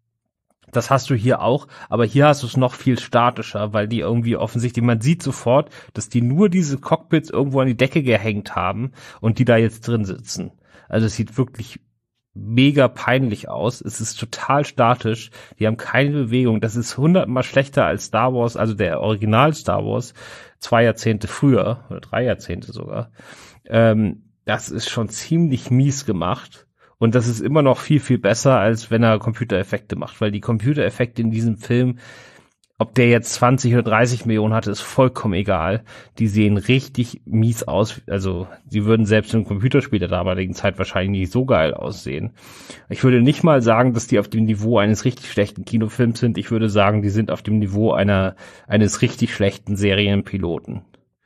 das hast du hier auch, aber hier hast du es noch viel statischer, weil die irgendwie offensichtlich, man sieht sofort, dass die nur diese Cockpits irgendwo an die Decke gehängt haben und die da jetzt drin sitzen. Also es sieht wirklich mega peinlich aus. Es ist total statisch. Die haben keine Bewegung. Das ist hundertmal schlechter als Star Wars, also der Original Star Wars, zwei Jahrzehnte früher oder drei Jahrzehnte sogar. Ähm, das ist schon ziemlich mies gemacht. Und das ist immer noch viel, viel besser, als wenn er Computereffekte macht, weil die Computereffekte in diesem Film, ob der jetzt zwanzig oder dreißig Millionen hatte, ist vollkommen egal. Die sehen richtig mies aus. Also, sie würden selbst im Computerspiel der damaligen Zeit wahrscheinlich nicht so geil aussehen. Ich würde nicht mal sagen, dass die auf dem Niveau eines richtig schlechten Kinofilms sind. Ich würde sagen, die sind auf dem Niveau einer, eines richtig schlechten Serienpiloten.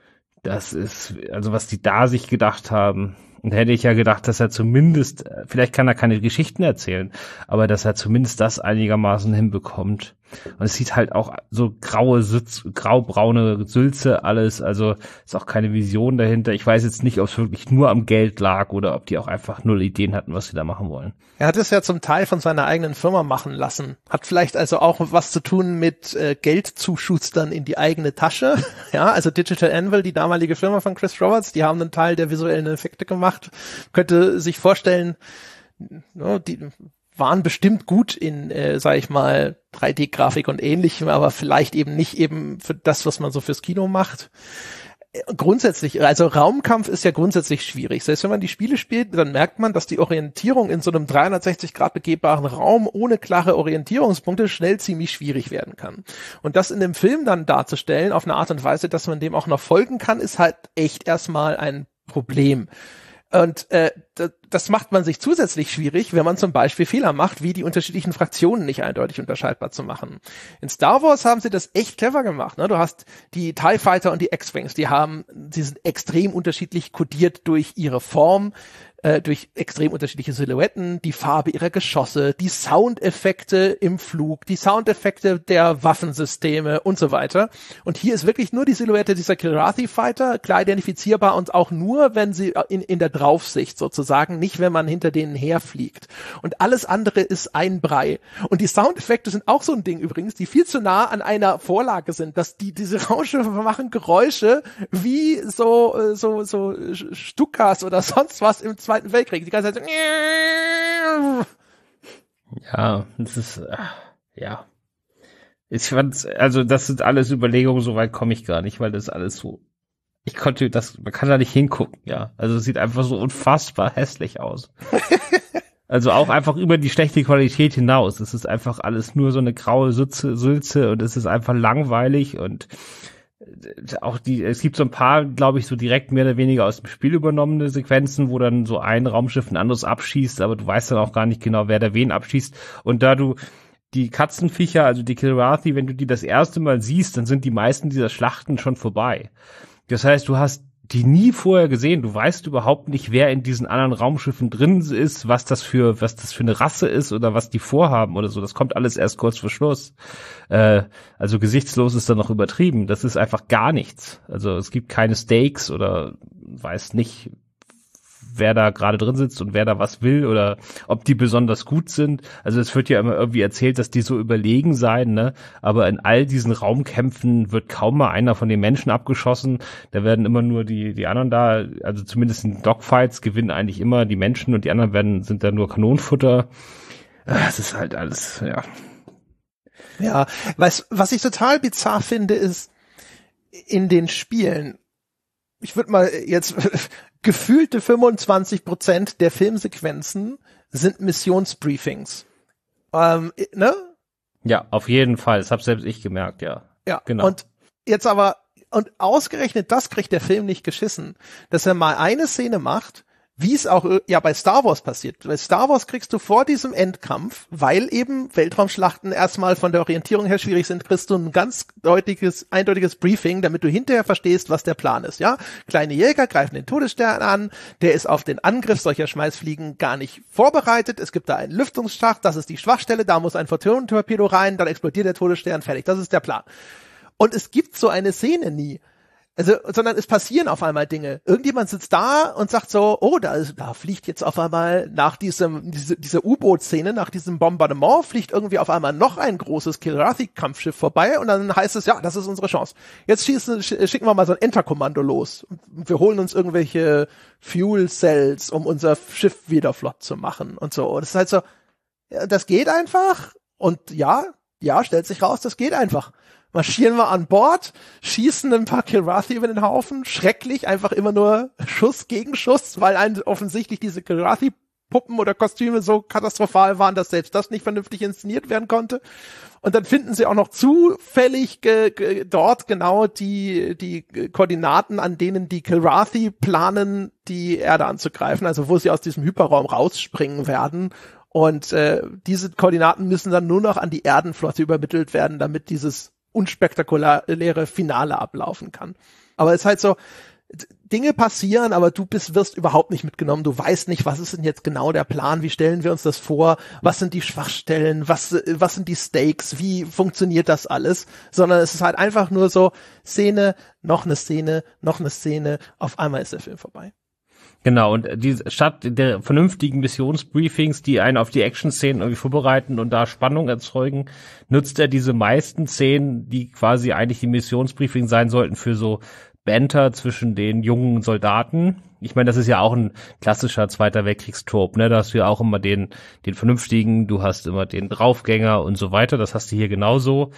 Das ist, also was die da sich gedacht haben. Und hätte ich ja gedacht, dass er zumindest, vielleicht kann er keine Geschichten erzählen, aber dass er zumindest das einigermaßen hinbekommt. Und es sieht halt auch so graue, Sitz, graubraune Sülze alles, also ist auch keine Vision dahinter. Ich weiß jetzt nicht, ob es wirklich nur am Geld lag oder ob die auch einfach null Ideen hatten, was sie da machen wollen. Er hat es ja zum Teil von seiner eigenen Firma machen lassen. Hat vielleicht also auch was zu tun mit äh, Geldzuschustern in die eigene Tasche. Ja, also Digital Anvil, die damalige Firma von Chris Roberts, die haben einen Teil der visuellen Effekte gemacht. Könnte sich vorstellen, no, die waren bestimmt gut in, äh, sag ich mal, drei D-Grafik und ähnlichem, aber vielleicht eben nicht eben für das, was man so fürs Kino macht. Grundsätzlich, also Raumkampf ist ja grundsätzlich schwierig. Selbst wenn man die Spiele spielt, dann merkt man, dass die Orientierung in so einem dreihundertsechzig Grad begehbaren Raum ohne klare Orientierungspunkte schnell ziemlich schwierig werden kann. Und das in dem Film dann darzustellen, auf eine Art und Weise, dass man dem auch noch folgen kann, ist halt echt erstmal ein Problem. Und äh, das macht man sich zusätzlich schwierig, wenn man zum Beispiel Fehler macht, wie die unterschiedlichen Fraktionen nicht eindeutig unterscheidbar zu machen. In Star Wars haben sie das echt clever gemacht. Ne? Du hast die TIE Fighter und die X-Wings, die haben, die sind extrem unterschiedlich kodiert durch ihre Form, äh, durch extrem unterschiedliche Silhouetten, die Farbe ihrer Geschosse, die Soundeffekte im Flug, die Soundeffekte der Waffensysteme und so weiter. Und hier ist wirklich nur die Silhouette dieser Kilrathi Fighter, klar identifizierbar und auch nur, wenn sie in, in der Draufsicht sozusagen, nicht wenn man hinter denen herfliegt. Und alles andere ist ein Brei. Und die Soundeffekte sind auch so ein Ding übrigens, die viel zu nah an einer Vorlage sind, dass die, diese Raumschiffe machen Geräusche wie so, so, so Stukas oder sonst was im Zweiten Weltkrieg. Die ganze Zeit so. Ja, das ist, ja. Ich fand's, also das sind alles Überlegungen, so weit komme ich gar nicht, weil das alles so, ich konnte das, man kann da nicht hingucken, ja. Also es sieht einfach so unfassbar hässlich aus. Also auch einfach über die schlechte Qualität hinaus. Es ist einfach alles nur so eine graue Sülze, Sülze und es ist einfach langweilig und auch die, es gibt so ein paar, glaube ich, so direkt mehr oder weniger aus dem Spiel übernommene Sequenzen, wo dann so ein Raumschiff ein anderes abschießt, aber du weißt dann auch gar nicht genau, wer da wen abschießt. Und da du die Katzenviecher, also die Kilrathi, wenn du die das erste Mal siehst, dann sind die meisten dieser Schlachten schon vorbei. Das heißt, du hast die nie vorher gesehen. Du weißt überhaupt nicht, wer in diesen anderen Raumschiffen drin ist, was das für, was das für eine Rasse ist oder was die vorhaben oder so. Das kommt alles erst kurz vor Schluss. Äh, also gesichtslos ist da noch übertrieben. Das ist einfach gar nichts. Also es gibt keine Stakes oder weiß nicht, wer da gerade drin sitzt und wer da was will oder ob die besonders gut sind. Also es wird ja immer irgendwie erzählt, dass die so überlegen seien, ne? Aber in all diesen Raumkämpfen wird kaum mal einer von den Menschen abgeschossen. Da werden immer nur die die anderen da, also zumindest in Dogfights gewinnen eigentlich immer die Menschen und die anderen werden sind da nur Kanonenfutter. Es ist halt alles, ja. Ja, was, was ich total bizarr finde, ist in den Spielen, ich würde mal jetzt gefühlte fünfundzwanzig Prozent der Filmsequenzen sind Missionsbriefings. Ähm, ne? Ja, auf jeden Fall. Das habe selbst ich gemerkt, ja. Ja, genau. Und jetzt aber, und ausgerechnet das kriegt der Film nicht geschissen, dass er mal eine Szene macht, wie es auch ja bei Star Wars passiert. Bei Star Wars kriegst du vor diesem Endkampf, weil eben Weltraumschlachten erstmal von der Orientierung her schwierig sind, kriegst du ein ganz deutiges, eindeutiges Briefing, damit du hinterher verstehst, was der Plan ist. Ja, kleine Jäger greifen den Todesstern an, der ist auf den Angriff solcher Schmeißfliegen gar nicht vorbereitet. Es gibt da einen Lüftungsschacht, das ist die Schwachstelle, da muss ein Photonentorpedo rein, dann explodiert der Todesstern, fertig. Das ist der Plan. Und es gibt so eine Szene nie. Also, sondern es passieren auf einmal Dinge. Irgendjemand sitzt da und sagt so, oh, da, ist, da fliegt jetzt auf einmal nach diesem, diese, dieser U-Boot-Szene, nach diesem Bombardement, fliegt irgendwie auf einmal noch ein großes Kilrathi-Kampfschiff vorbei und dann heißt es, ja, das ist unsere Chance. Jetzt schießen, schicken wir mal so ein Enterkommando los. Und wir holen uns irgendwelche Fuel-Cells, um unser Schiff wieder flott zu machen und so. Und es ist halt so, ja, das geht einfach. Und ja, ja, stellt sich raus, das geht einfach. Marschieren wir an Bord, schießen ein paar Kilrathi über den Haufen, schrecklich, einfach immer nur Schuss gegen Schuss, weil ein, offensichtlich diese Kilrathi-Puppen oder Kostüme so katastrophal waren, dass selbst das nicht vernünftig inszeniert werden konnte. Und dann finden sie auch noch zufällig ge, ge, dort genau die die Koordinaten, an denen die Kilrathi planen, die Erde anzugreifen, also wo sie aus diesem Hyperraum rausspringen werden. Und äh, diese Koordinaten müssen dann nur noch an die Erdenflotte übermittelt werden, damit dieses unspektakuläre Finale ablaufen kann. Aber es ist halt so, Dinge passieren, aber du bist, wirst überhaupt nicht mitgenommen. Du weißt nicht, was ist denn jetzt genau der Plan? Wie stellen wir uns das vor? Was sind die Schwachstellen? Was, was sind die Stakes? Wie funktioniert das alles? Sondern es ist halt einfach nur so Szene, noch eine Szene, noch eine Szene. Auf einmal ist der Film vorbei. Genau, und die, statt der vernünftigen Missionsbriefings, die einen auf die Action-Szenen irgendwie vorbereiten und da Spannung erzeugen, nutzt er diese meisten Szenen, die quasi eigentlich die Missionsbriefings sein sollten, für so Banter zwischen den jungen Soldaten. Ich meine, das ist ja auch ein klassischer Zweiter Weltkriegstop, ne? Da hast du ja auch immer den, den Vernünftigen, du hast immer den Draufgänger und so weiter. Das hast du hier genauso.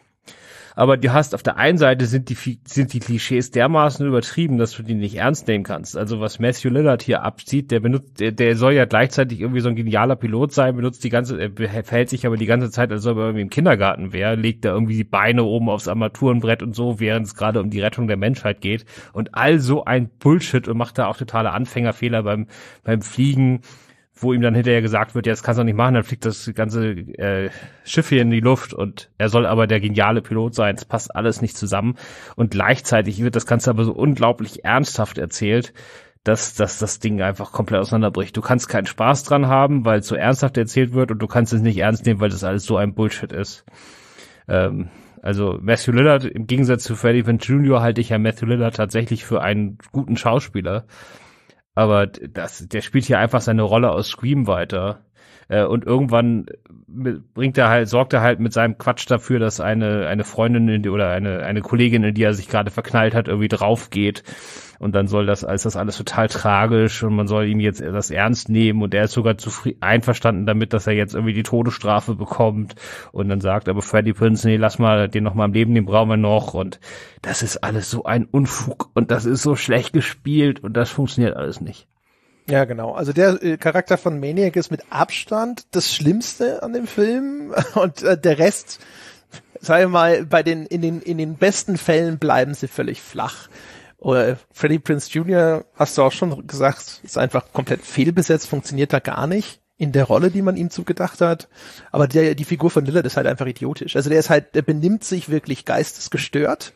Aber du hast auf der einen Seite sind die sind die Klischees dermaßen übertrieben, dass du die nicht ernst nehmen kannst. Also was Matthew Lillard hier abzieht, der benutzt, der, der soll ja gleichzeitig irgendwie so ein genialer Pilot sein, benutzt die ganze, er verhält sich aber die ganze Zeit, als ob er irgendwie im Kindergarten wäre, legt da irgendwie die Beine oben aufs Armaturenbrett und so, während es gerade um die Rettung der Menschheit geht. Und all so ein Bullshit und macht da auch totale Anfängerfehler beim beim Fliegen, wo ihm dann hinterher gesagt wird, ja, das kannst du nicht machen, dann fliegt das ganze äh, Schiff hier in die Luft und er soll aber der geniale Pilot sein. Es passt alles nicht zusammen. Und gleichzeitig wird das Ganze aber so unglaublich ernsthaft erzählt, dass, dass das Ding einfach komplett auseinanderbricht. Du kannst keinen Spaß dran haben, weil es so ernsthaft erzählt wird und du kannst es nicht ernst nehmen, weil das alles so ein Bullshit ist. Ähm, also Matthew Lillard, im Gegensatz zu Freddie Prinze Junior halte ich ja Matthew Lillard tatsächlich für einen guten Schauspieler. Aber das, der spielt hier einfach seine Rolle aus Scream weiter. Äh, und irgendwann bringt er halt, sorgt er halt mit seinem Quatsch dafür, dass eine, eine Freundin in die, oder eine, eine Kollegin, in die er sich gerade verknallt hat, irgendwie drauf geht. Und dann soll das, als das alles total tragisch und man soll ihm jetzt das ernst nehmen und er ist sogar zufrieden, einverstanden damit, dass er jetzt irgendwie die Todesstrafe bekommt. Und dann sagt aber Freddie Prinze, nee, lass mal den noch mal am Leben, den brauchen wir noch. Und das ist alles so ein Unfug und das ist so schlecht gespielt und das funktioniert alles nicht. Ja, genau. Also der äh, Charakter von Maniac ist mit Abstand das Schlimmste an dem Film und äh, der Rest sag ich mal, bei den, in den, in den besten Fällen bleiben sie völlig flach. Oder Freddie Prinze Junior, hast du auch schon gesagt, ist einfach komplett fehlbesetzt, funktioniert da gar nicht in der Rolle, die man ihm zugedacht hat. Aber der, die Figur von Lillard ist halt einfach idiotisch. Also der ist halt, der benimmt sich wirklich geistesgestört.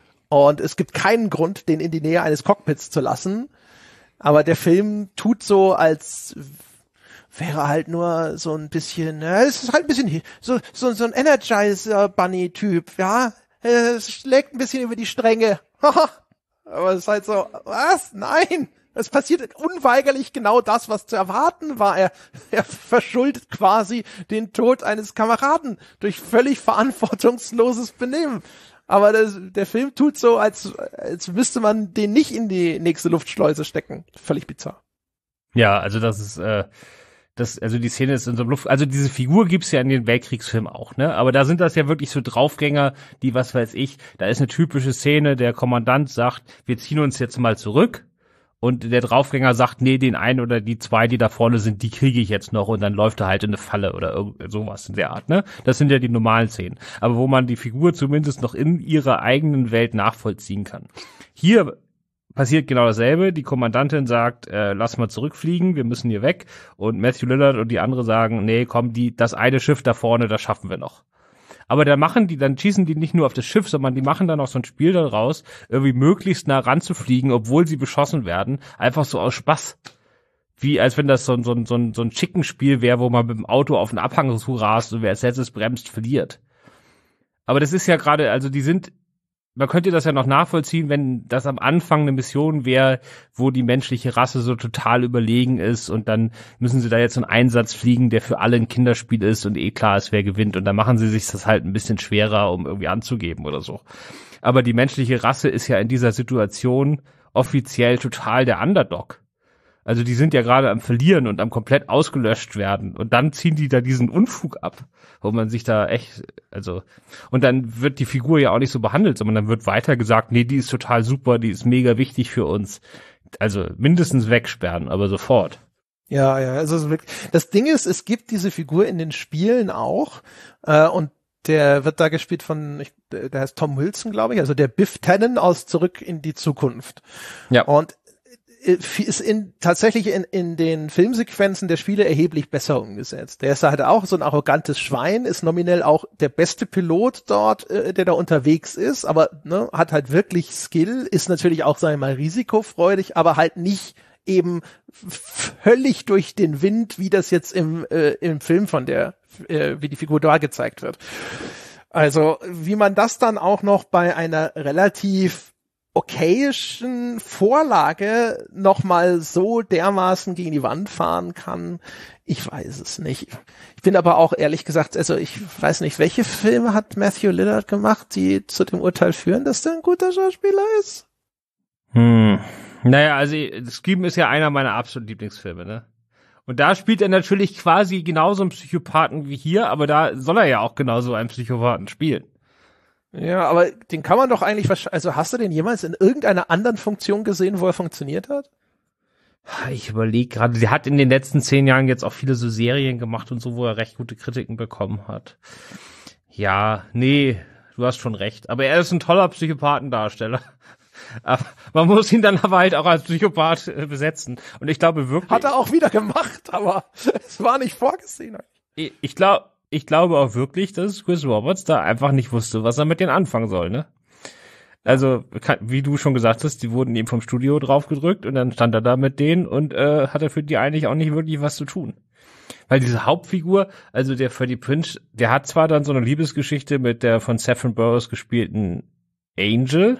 Und es gibt keinen Grund, den in die Nähe eines Cockpits zu lassen. Aber der Film tut so, als wäre halt nur so ein bisschen, ja, es ist halt ein bisschen so, so, so ein Energizer-Bunny-Typ, ja. Es schlägt ein bisschen über die Stränge. Aber es ist halt so, was? Nein! Es passiert unweigerlich genau das, was zu erwarten war. Er, er verschuldet quasi den Tod eines Kameraden durch völlig verantwortungsloses Benehmen. Aber das, der Film tut so, als, als müsste man den nicht in die nächste Luftschleuse stecken. Völlig bizarr. Ja, also das ist, äh, das, also die Szene ist in so einem Luft, also diese Figur gibt's ja in den Weltkriegsfilmen auch, ne? Aber da sind das ja wirklich so Draufgänger, die, was weiß ich, da ist eine typische Szene, der Kommandant sagt, wir ziehen uns jetzt mal zurück. Und der Draufgänger sagt, nee, den einen oder die zwei, die da vorne sind, die kriege ich jetzt noch und dann läuft er halt in eine Falle oder irgend sowas in der Art, ne? Das sind ja die normalen Szenen. Aber wo man die Figur zumindest noch in ihrer eigenen Welt nachvollziehen kann. Hier passiert genau dasselbe. Die Kommandantin sagt, äh, lass mal zurückfliegen, wir müssen hier weg. Und Matthew Lillard und die andere sagen, nee, komm, die, das eine Schiff da vorne, das schaffen wir noch. Aber da machen die, dann schießen die nicht nur auf das Schiff, sondern die machen dann auch so ein Spiel daraus, irgendwie möglichst nah ranzufliegen, obwohl sie beschossen werden. Einfach so aus Spaß. Wie als wenn das so ein, so ein, so ein, so ein Chicken-Spiel wäre, wo man mit dem Auto auf den Abhang zurast und wer als letztes bremst, verliert. Aber das ist ja gerade, also die sind, man könnte das ja noch nachvollziehen, wenn das am Anfang eine Mission wäre, wo die menschliche Rasse so total überlegen ist und dann müssen sie da jetzt einen Einsatz fliegen, der für alle ein Kinderspiel ist und eh klar ist, wer gewinnt und dann machen sie sich das halt ein bisschen schwerer, um irgendwie anzugeben oder so. Aber die menschliche Rasse ist ja in dieser Situation offiziell total der Underdog. Also die sind ja gerade am Verlieren und am komplett ausgelöscht werden und dann ziehen die da diesen Unfug ab, wo man sich da echt, also, und dann wird die Figur ja auch nicht so behandelt, sondern dann wird weiter gesagt, nee, die ist total super, die ist mega wichtig für uns. Also mindestens wegsperren, aber sofort. Ja, ja, also das Ding ist, es gibt diese Figur in den Spielen auch äh, und der wird da gespielt von, ich, der heißt Tom Wilson, glaube ich, also der Biff Tannen aus Zurück in die Zukunft. Ja. Und ist in, tatsächlich in, in den Filmsequenzen der Spiele erheblich besser umgesetzt. Der ist halt auch so ein arrogantes Schwein, ist nominell auch der beste Pilot dort, äh, der da unterwegs ist, aber ne, hat halt wirklich Skill, ist natürlich auch, sagen wir mal, risikofreudig, aber halt nicht eben völlig durch den Wind, wie das jetzt im, äh, im Film von der, äh, wie die Figur da gezeigt wird. Also, wie man das dann auch noch bei einer relativ okayischen Vorlage nochmal so dermaßen gegen die Wand fahren kann, ich weiß es nicht. Ich bin aber auch ehrlich gesagt, also ich weiß nicht, welche Filme hat Matthew Lillard gemacht, die zu dem Urteil führen, dass der ein guter Schauspieler ist? Hm. Naja, also Scream ist ja einer meiner absoluten Lieblingsfilme, ne? Und da spielt er natürlich quasi genauso einen Psychopathen wie hier, aber da soll er ja auch genauso einen Psychopathen spielen. Ja, aber den kann man doch eigentlich, also hast du den jemals in irgendeiner anderen Funktion gesehen, wo er funktioniert hat? Ich überlege gerade, der hat in den letzten zehn Jahren jetzt auch viele so Serien gemacht und so, wo er recht gute Kritiken bekommen hat. Ja, nee, du hast schon recht. Aber er ist ein toller Psychopathendarsteller. Aber man muss ihn dann aber halt auch als Psychopath äh, besetzen. Und ich glaube wirklich... Hat er auch wieder gemacht, aber es war nicht vorgesehen. Ich, ich glaube... Ich glaube auch wirklich, dass Chris Roberts da einfach nicht wusste, was er mit denen anfangen soll, ne? Also, wie du schon gesagt hast, die wurden ihm vom Studio draufgedrückt und dann stand er da mit denen und äh, hatte für die eigentlich auch nicht wirklich was zu tun. Weil diese Hauptfigur, also der Freddie Prinze, der hat zwar dann so eine Liebesgeschichte mit der von Saffron Burrows gespielten Angel,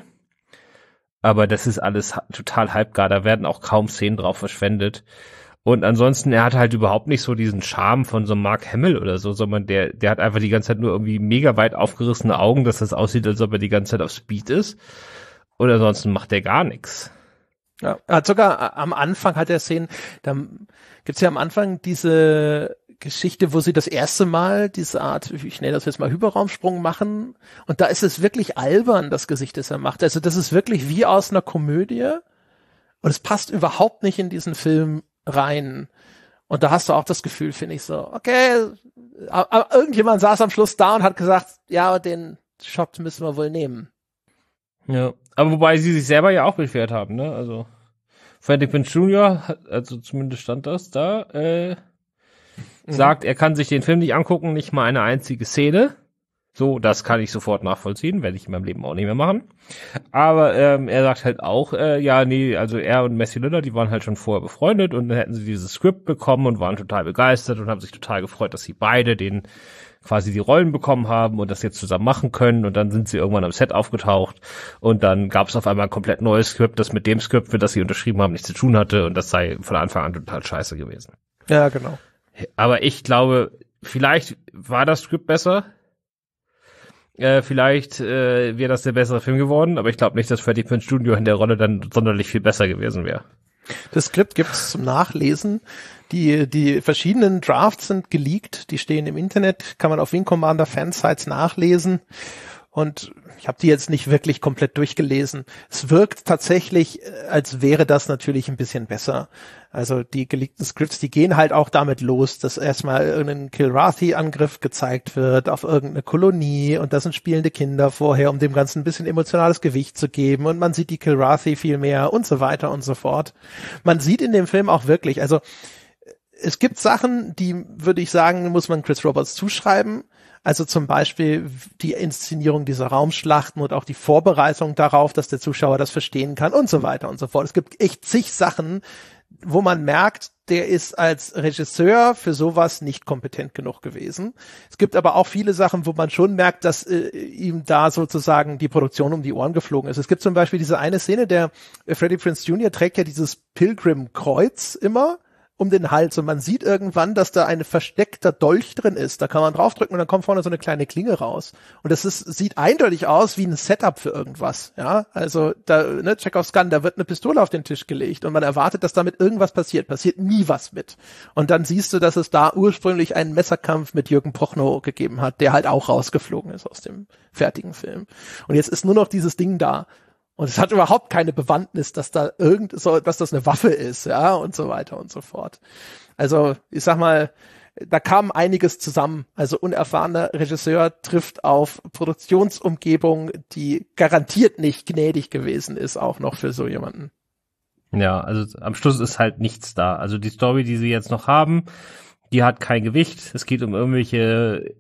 aber das ist alles total halbgar, da werden auch kaum Szenen drauf verschwendet. Und ansonsten, er hat halt überhaupt nicht so diesen Charme von so Mark Hamill oder so, sondern der, der hat einfach die ganze Zeit nur irgendwie mega weit aufgerissene Augen, dass das aussieht, als ob er die ganze Zeit auf Speed ist. Und ansonsten macht er gar nichts. Ja, er hat sogar am Anfang hat er Szenen, da gibt's ja am Anfang diese Geschichte, wo sie das erste Mal diese Art, ich nenne das jetzt mal Hyperraumsprung machen. Und da ist es wirklich albern, das Gesicht, das er macht. Also das ist wirklich wie aus einer Komödie. Und es passt überhaupt nicht in diesen Film rein. Und da hast du auch das Gefühl, finde ich so, okay, aber irgendjemand saß am Schluss da und hat gesagt, ja, den Shot müssen wir wohl nehmen. Ja, aber wobei sie sich selber ja auch beschwert haben, ne? Also Freddie Prinze Junior, hat, also zumindest stand das da, äh, mhm. sagt, er kann sich den Film nicht angucken, nicht mal eine einzige Szene. So, das kann ich sofort nachvollziehen, werde ich in meinem Leben auch nicht mehr machen. Aber ähm, er sagt halt auch, äh, ja, nee, also er und Matthew Lillard, die waren halt schon vorher befreundet und dann hätten sie dieses Skript bekommen und waren total begeistert und haben sich total gefreut, dass sie beide den quasi die Rollen bekommen haben und das jetzt zusammen machen können und dann sind sie irgendwann am Set aufgetaucht und dann gab es auf einmal ein komplett neues Skript, das mit dem Skript, für das sie unterschrieben haben, nichts zu tun hatte und das sei von Anfang an total scheiße gewesen. Ja, genau. Aber ich glaube, vielleicht war das Skript besser, äh, vielleicht äh, wäre das der bessere Film geworden, aber ich glaube nicht, dass Freddie Prinze Junior in der Rolle dann sonderlich viel besser gewesen wäre. Das Skript gibt's zum Nachlesen. Die, die verschiedenen Drafts sind geleakt, die stehen im Internet, kann man auf Wing Commander Fansites nachlesen. Und ich habe die jetzt nicht wirklich komplett durchgelesen. Es wirkt tatsächlich, als wäre das natürlich ein bisschen besser. Also die geleakten Scripts, die gehen halt auch damit los, dass erstmal irgendein Kilrathi-Angriff gezeigt wird auf irgendeine Kolonie und das sind spielende Kinder vorher, um dem Ganzen ein bisschen emotionales Gewicht zu geben und man sieht die Kilrathi viel mehr und so weiter und so fort. Man sieht in dem Film auch wirklich, also es gibt Sachen, die, würde ich sagen, muss man Chris Roberts zuschreiben. Also zum Beispiel die Inszenierung dieser Raumschlachten und auch die Vorbereitung darauf, dass der Zuschauer das verstehen kann und so weiter und so fort. Es gibt echt zig Sachen, wo man merkt, der ist als Regisseur für sowas nicht kompetent genug gewesen. Es gibt aber auch viele Sachen, wo man schon merkt, dass äh, ihm da sozusagen die Produktion um die Ohren geflogen ist. Es gibt zum Beispiel diese eine Szene, der äh, Freddie Prinze Junior trägt ja dieses Pilgrim-Kreuz immer um den Hals und man sieht irgendwann, dass da ein versteckter Dolch drin ist. Da kann man draufdrücken und dann kommt vorne so eine kleine Klinge raus. Und das ist, sieht eindeutig aus wie ein Setup für irgendwas. Ja, also da, ne, Chekhovs Gun, da wird eine Pistole auf den Tisch gelegt und man erwartet, dass damit irgendwas passiert. Passiert nie was mit. Und dann siehst du, dass es da ursprünglich einen Messerkampf mit Jürgen Prochnow gegeben hat, der halt auch rausgeflogen ist aus dem fertigen Film. Und jetzt ist nur noch dieses Ding da. Und es hat überhaupt keine Bewandtnis, dass da irgend so, dass das eine Waffe ist, ja, und so weiter und so fort. Also, ich sag mal, da kam einiges zusammen. Also, unerfahrener Regisseur trifft auf Produktionsumgebung, die garantiert nicht gnädig gewesen ist, auch noch für so jemanden. Ja, also am Schluss ist halt nichts da. Also die Story, die sie jetzt noch haben, die hat kein Gewicht. Es geht um irgendwelche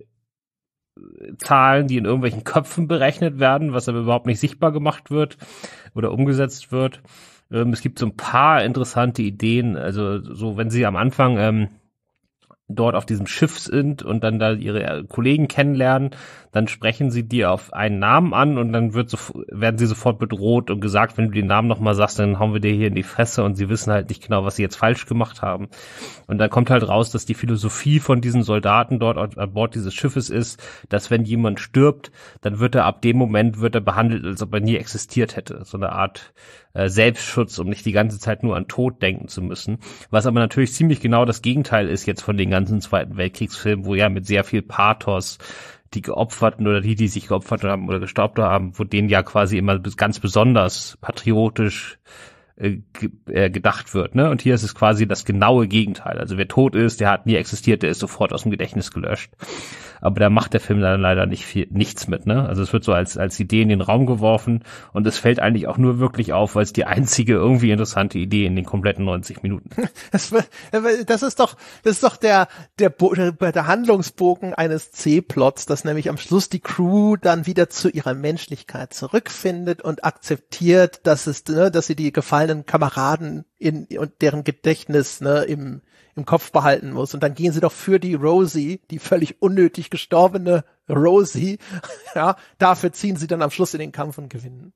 Zahlen, die in irgendwelchen Köpfen berechnet werden, was aber überhaupt nicht sichtbar gemacht wird oder umgesetzt wird. Ähm, es gibt so ein paar interessante Ideen, also so, wenn sie am Anfang ähm, dort auf diesem Schiff sind und dann da ihre Kollegen kennenlernen, dann sprechen sie die auf einen Namen an und dann wird so, werden sie sofort bedroht und gesagt, wenn du den Namen nochmal sagst, dann hauen wir dir hier in die Fresse und sie wissen halt nicht genau, was sie jetzt falsch gemacht haben. Und dann kommt halt raus, dass die Philosophie von diesen Soldaten dort an Bord dieses Schiffes ist, dass wenn jemand stirbt, dann wird er ab dem Moment wird er behandelt, als ob er nie existiert hätte. So eine Art äh, Selbstschutz, um nicht die ganze Zeit nur an Tod denken zu müssen. Was aber natürlich ziemlich genau das Gegenteil ist jetzt von den ganzen Zweiten Weltkriegsfilmen, wo ja mit sehr viel Pathos die Geopferten oder die, die sich geopfert haben oder gestorben haben, wo denen ja quasi immer ganz besonders patriotisch äh, ge- äh, gedacht wird, ne? Und hier ist es quasi das genaue Gegenteil. Also wer tot ist, der hat nie existiert, der ist sofort aus dem Gedächtnis gelöscht. Aber da macht der Film dann leider nicht viel, nichts mit, ne? Also es wird so als als Idee in den Raum geworfen und es fällt eigentlich auch nur wirklich auf, weil es die einzige irgendwie interessante Idee in den kompletten neunzig Minuten. Das, das ist doch das ist doch der der, Bo- der Handlungsbogen eines C-Plots, dass nämlich am Schluss die Crew dann wieder zu ihrer Menschlichkeit zurückfindet und akzeptiert, dass es, ne, dass sie die gefallenen Kameraden in und deren Gedächtnis, ne, im im Kopf behalten muss. Und dann gehen sie doch für die Rosie, die völlig unnötig gestorbene Rosie, ja, dafür ziehen sie dann am Schluss in den Kampf und gewinnen.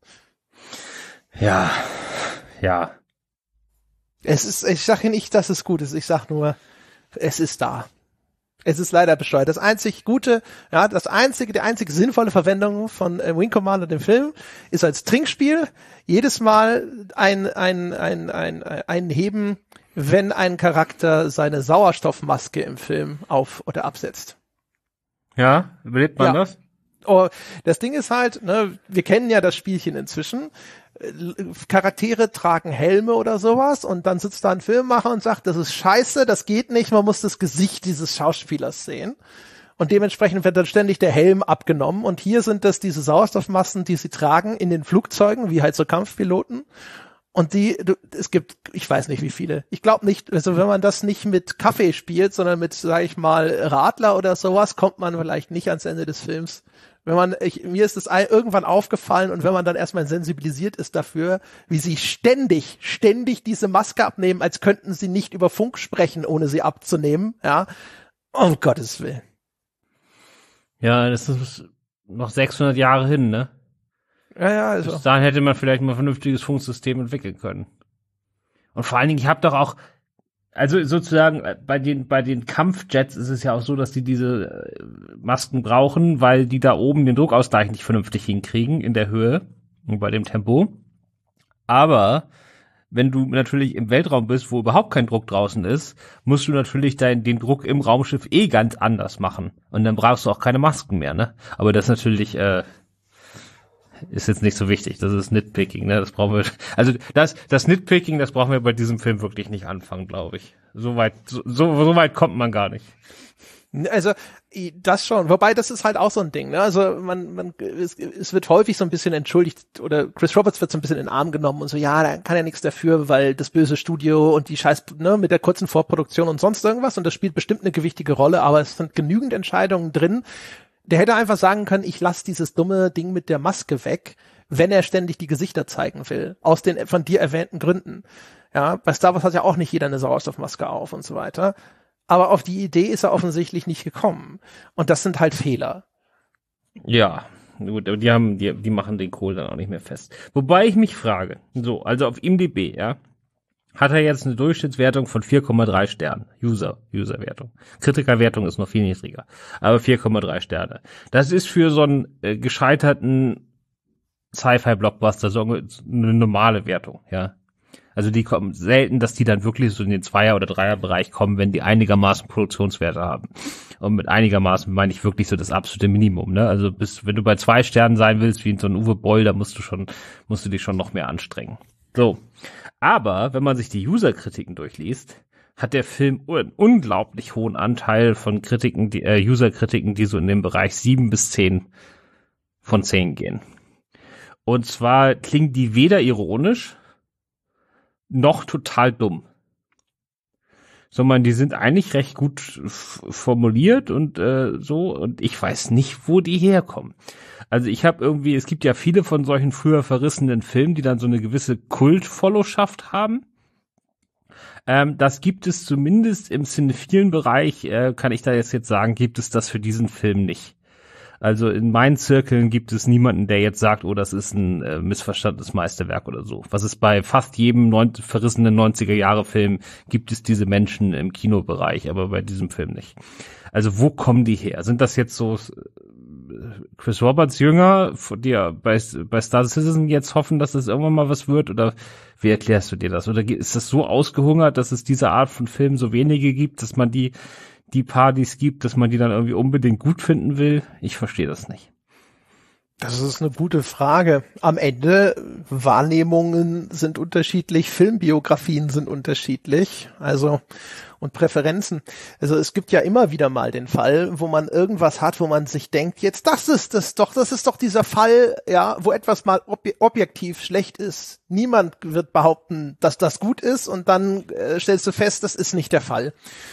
Ja, ja. Es ist, ich sage nicht, dass es gut ist, ich sag nur, es ist da. Es ist leider bescheuert. Das einzig Gute, ja, das einzige, die einzige sinnvolle Verwendung von äh, Wing Commander, dem Film, ist als Trinkspiel jedes Mal ein, ein, ein, ein, ein Heben, wenn ein Charakter seine Sauerstoffmaske im Film auf- oder absetzt. Ja, überlebt man ja. das? Oh, das Ding ist halt, ne, wir kennen ja das Spielchen inzwischen. Charaktere tragen Helme oder sowas und dann sitzt da ein Filmemacher und sagt, das ist scheiße, das geht nicht, man muss das Gesicht dieses Schauspielers sehen. Und dementsprechend wird dann ständig der Helm abgenommen. Und hier sind das diese Sauerstoffmasken, die sie tragen in den Flugzeugen, wie halt so Kampfpiloten. Und die, du, es gibt, ich weiß nicht wie viele. Ich glaube nicht, also wenn man das nicht mit Kaffee spielt, sondern mit, sag ich mal, Radler oder sowas, kommt man vielleicht nicht ans Ende des Films. Wenn man, ich, mir ist das irgendwann aufgefallen und wenn man dann erstmal sensibilisiert ist dafür, wie sie ständig, ständig diese Maske abnehmen, als könnten sie nicht über Funk sprechen, ohne sie abzunehmen, ja. Um Gottes Willen. Ja, das ist noch sechshundert Jahre hin, ne? Ja, ja, also. Bis dahin hätte man vielleicht mal ein vernünftiges Funksystem entwickeln können. Und vor allen Dingen, ich habe doch auch, also sozusagen bei den bei den Kampfjets ist es ja auch so, dass die diese Masken brauchen, weil die da oben den Druckausgleich nicht vernünftig hinkriegen in der Höhe und bei dem Tempo. Aber wenn du natürlich im Weltraum bist, wo überhaupt kein Druck draußen ist, musst du natürlich dein, den Druck im Raumschiff eh ganz anders machen. Und dann brauchst du auch keine Masken mehr, ne? Aber das ist natürlich äh, ist jetzt nicht so wichtig. Das ist Nitpicking, ne? Das brauchen wir. Also das, das Nitpicking, das brauchen wir bei diesem Film wirklich nicht anfangen, glaube ich. So weit, so, so weit kommt man gar nicht. Also das schon. Wobei das ist halt auch so ein Ding. Ne? Also man, man, es, es wird häufig so ein bisschen entschuldigt oder Chris Roberts wird so ein bisschen in den Arm genommen und so. Ja, da kann er nichts dafür, weil das böse Studio und die Scheiß, ne, mit der kurzen Vorproduktion und sonst irgendwas. Und das spielt bestimmt eine gewichtige Rolle. Aber es sind genügend Entscheidungen drin. Der hätte einfach sagen können, ich lasse dieses dumme Ding mit der Maske weg, wenn er ständig die Gesichter zeigen will, aus den von dir erwähnten Gründen. Ja, bei Star Wars hat ja auch nicht jeder eine Sauerstoffmaske auf und so weiter. Aber auf die Idee ist er offensichtlich nicht gekommen. Und das sind halt Fehler. Ja, gut, aber die haben, die, die machen den Kohl dann auch nicht mehr fest. Wobei ich mich frage, so, also auf I M D B, ja, hat er jetzt eine Durchschnittswertung von vier Komma drei Sternen. User, Userwertung. Kritikerwertung ist noch viel niedriger. Aber vier Komma drei Sterne. Das ist für so einen äh, gescheiterten Sci-Fi-Blockbuster so eine normale Wertung, ja. Also die kommen selten, dass die dann wirklich so in den Zweier- oder Dreier-Bereich kommen, wenn die einigermaßen Produktionswerte haben. Und mit einigermaßen meine ich wirklich so das absolute Minimum, ne? Also bis, wenn du bei zwei Sternen sein willst, wie in so ein Uwe Boll, da musst du schon, musst du dich schon noch mehr anstrengen. So. Aber wenn man sich die User-Kritiken durchliest, hat der Film einen unglaublich hohen Anteil von Kritiken, die, äh, User-Kritiken, die so in dem Bereich sieben bis zehn von zehn gehen. Und zwar klingen die weder ironisch, noch total dumm. Sondern die sind eigentlich recht gut f- formuliert und äh, so, und ich weiß nicht, wo die herkommen. Also ich habe irgendwie, es gibt ja viele von solchen früher verrissenen Filmen, die dann so eine gewisse Kult-Followschaft haben. Ähm, das gibt es zumindest im cinephilen Bereich, äh, kann ich da jetzt jetzt sagen, gibt es das für diesen Film nicht. Also in meinen Zirkeln gibt es niemanden, der jetzt sagt, oh, das ist ein äh, missverstandenes Meisterwerk oder so. Was ist bei fast jedem neun- verrissenen neunziger-Jahre-Film, gibt es diese Menschen im Kinobereich, aber bei diesem Film nicht. Also wo kommen die her? Sind das jetzt so Chris Roberts Jünger, die ja bei, bei Star Citizen jetzt hoffen, dass das irgendwann mal was wird? Oder wie erklärst du dir das? Oder ist das so ausgehungert, dass es diese Art von Filmen so wenige gibt, dass man die die paar, die es gibt, dass man die dann irgendwie unbedingt gut finden will? Ich verstehe das nicht. Das ist eine gute Frage. Am Ende, Wahrnehmungen sind unterschiedlich, Filmbiografien sind unterschiedlich, also und Präferenzen. Also es gibt ja immer wieder mal den Fall, wo man irgendwas hat, wo man sich denkt, jetzt das ist das doch, das ist doch dieser Fall, ja, wo etwas mal ob- objektiv schlecht ist. Niemand wird behaupten, dass das gut ist, und dann äh, stellst du fest, das ist nicht der Fall.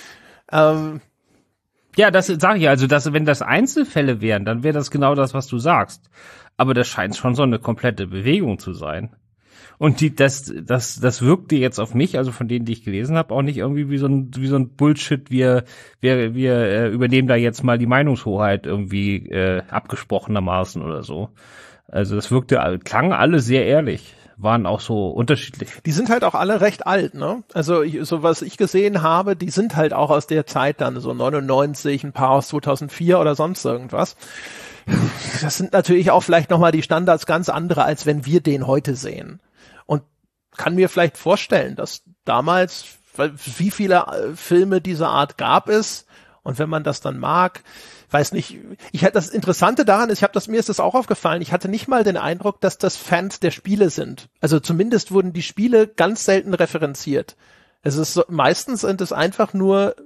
Ähm, Ja, das sage ich, also dass, wenn das Einzelfälle wären, dann wäre das genau das, was du sagst. Aber das scheint schon so eine komplette Bewegung zu sein. Und die, das, das, das wirkte jetzt auf mich, also von denen, die ich gelesen habe, auch nicht irgendwie wie so ein, wie so ein Bullshit. Wir, wir, wir äh, übernehmen da jetzt mal die Meinungshoheit irgendwie äh, abgesprochenermaßen oder so. Also das wirkte, klang alle sehr ehrlich. Waren auch so unterschiedlich. Die sind halt auch alle recht alt, ne? Also ich, so was ich gesehen habe, die sind halt auch aus der Zeit dann, so neunundneunzig, ein paar aus zweitausendvier oder sonst irgendwas. Das sind natürlich auch vielleicht nochmal die Standards ganz andere, als wenn wir den heute sehen. Und kann mir vielleicht vorstellen, dass damals, wie viele Filme dieser Art gab es, und wenn man das dann mag, weiß nicht, ich hatte das Interessante daran ist, ich habe das mir ist das auch aufgefallen, ich hatte nicht mal den Eindruck, dass das Fans der Spiele sind. Also zumindest wurden die Spiele ganz selten referenziert. Es ist so, meistens sind es einfach nur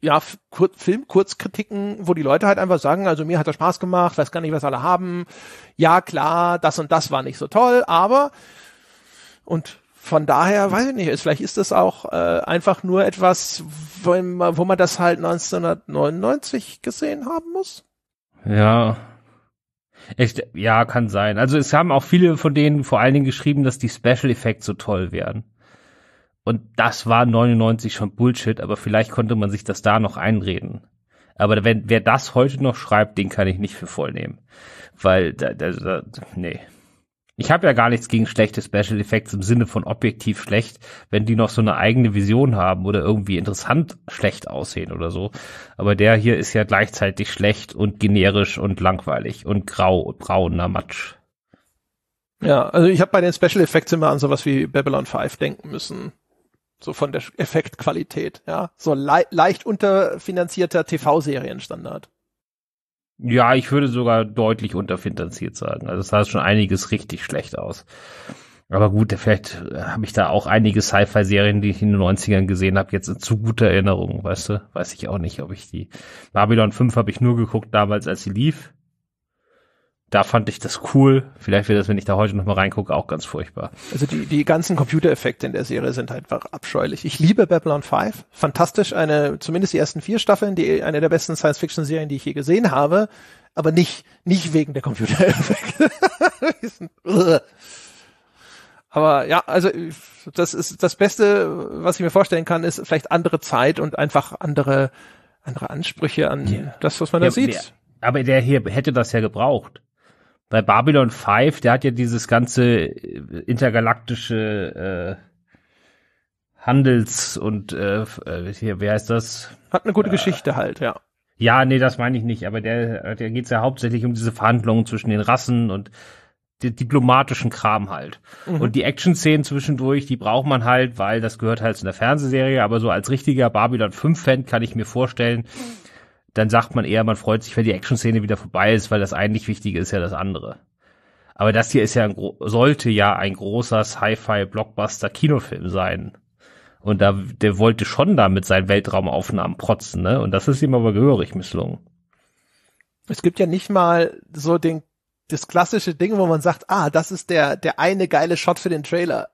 ja, Kur- Film-Kurzkritiken, wo die Leute halt einfach sagen, also mir hat das Spaß gemacht, weiß gar nicht, was alle haben. Ja, klar, das und das war nicht so toll, aber und von daher, weiß ich nicht, ist, vielleicht ist das auch äh, einfach nur etwas, wo man, wo man das halt neunzehnhundertneunundneunzig gesehen haben muss. Ja. Echt, ja, kann sein. Also es haben auch viele von denen vor allen Dingen geschrieben, dass die Special Effects so toll wären. Und das war neunundneunzig schon Bullshit, aber vielleicht konnte man sich das da noch einreden. Aber wenn wer das heute noch schreibt, den kann ich nicht für voll nehmen. Weil, da, da, da, nee. Ich habe ja gar nichts gegen schlechte Special Effects im Sinne von objektiv schlecht, wenn die noch so eine eigene Vision haben oder irgendwie interessant schlecht aussehen oder so. Aber der hier ist ja gleichzeitig schlecht und generisch und langweilig und grau und brauner Matsch. Ja, also ich habe bei den Special Effects immer an sowas wie Babylon fünf denken müssen. So von der Effektqualität, ja. So le- leicht unterfinanzierter T V-Serienstandard. Ja, ich würde sogar deutlich unterfinanziert sagen. Also es sah schon einiges richtig schlecht aus. Aber gut, vielleicht habe ich da auch einige Sci-Fi-Serien, die ich in den neunzigern gesehen habe, jetzt in zu guter Erinnerung, weißt du? Weiß ich auch nicht, ob ich die... Babylon fünf habe ich nur geguckt damals, als sie lief. Da fand ich das cool. Vielleicht wird das, wenn ich da heute noch mal reingucke, auch ganz furchtbar. Also die, die ganzen Computereffekte in der Serie sind halt einfach abscheulich. Ich liebe Babylon fünf. Fantastisch. Eine, zumindest die ersten vier Staffeln, die, eine der besten Science-Fiction-Serien, die ich je gesehen habe. Aber nicht, nicht wegen der Computereffekte. Aber ja, also, das ist das Beste, was ich mir vorstellen kann, ist vielleicht andere Zeit und einfach andere, andere Ansprüche an ja. das, was man da ja, sieht. Der, aber der hier hätte das ja gebraucht. Bei Babylon fünf, der hat ja dieses ganze intergalaktische äh, Handels- und äh, hier, wer heißt das? Hat eine gute äh, Geschichte halt, ja. Ja, nee, das meine ich nicht, aber der, der geht's ja hauptsächlich um diese Verhandlungen zwischen den Rassen und die diplomatischen Kram halt. Mhm. Und die Action-Szenen zwischendurch, die braucht man halt, weil das gehört halt zu einer Fernsehserie, aber so als richtiger Babylon fünf-Fan kann ich mir vorstellen, dann sagt man eher, man freut sich, wenn die Action-Szene wieder vorbei ist, weil das eigentlich Wichtige ist ja das andere. Aber das hier ist ja ein, sollte ja ein großer Sci-Fi-Blockbuster-Kinofilm sein. Und da, der wollte schon da mit seinen Weltraumaufnahmen protzen, ne? Und das ist ihm aber gehörig misslungen. Es gibt ja nicht mal so den, das klassische Ding, wo man sagt, ah, das ist der, der eine geile Shot für den Trailer.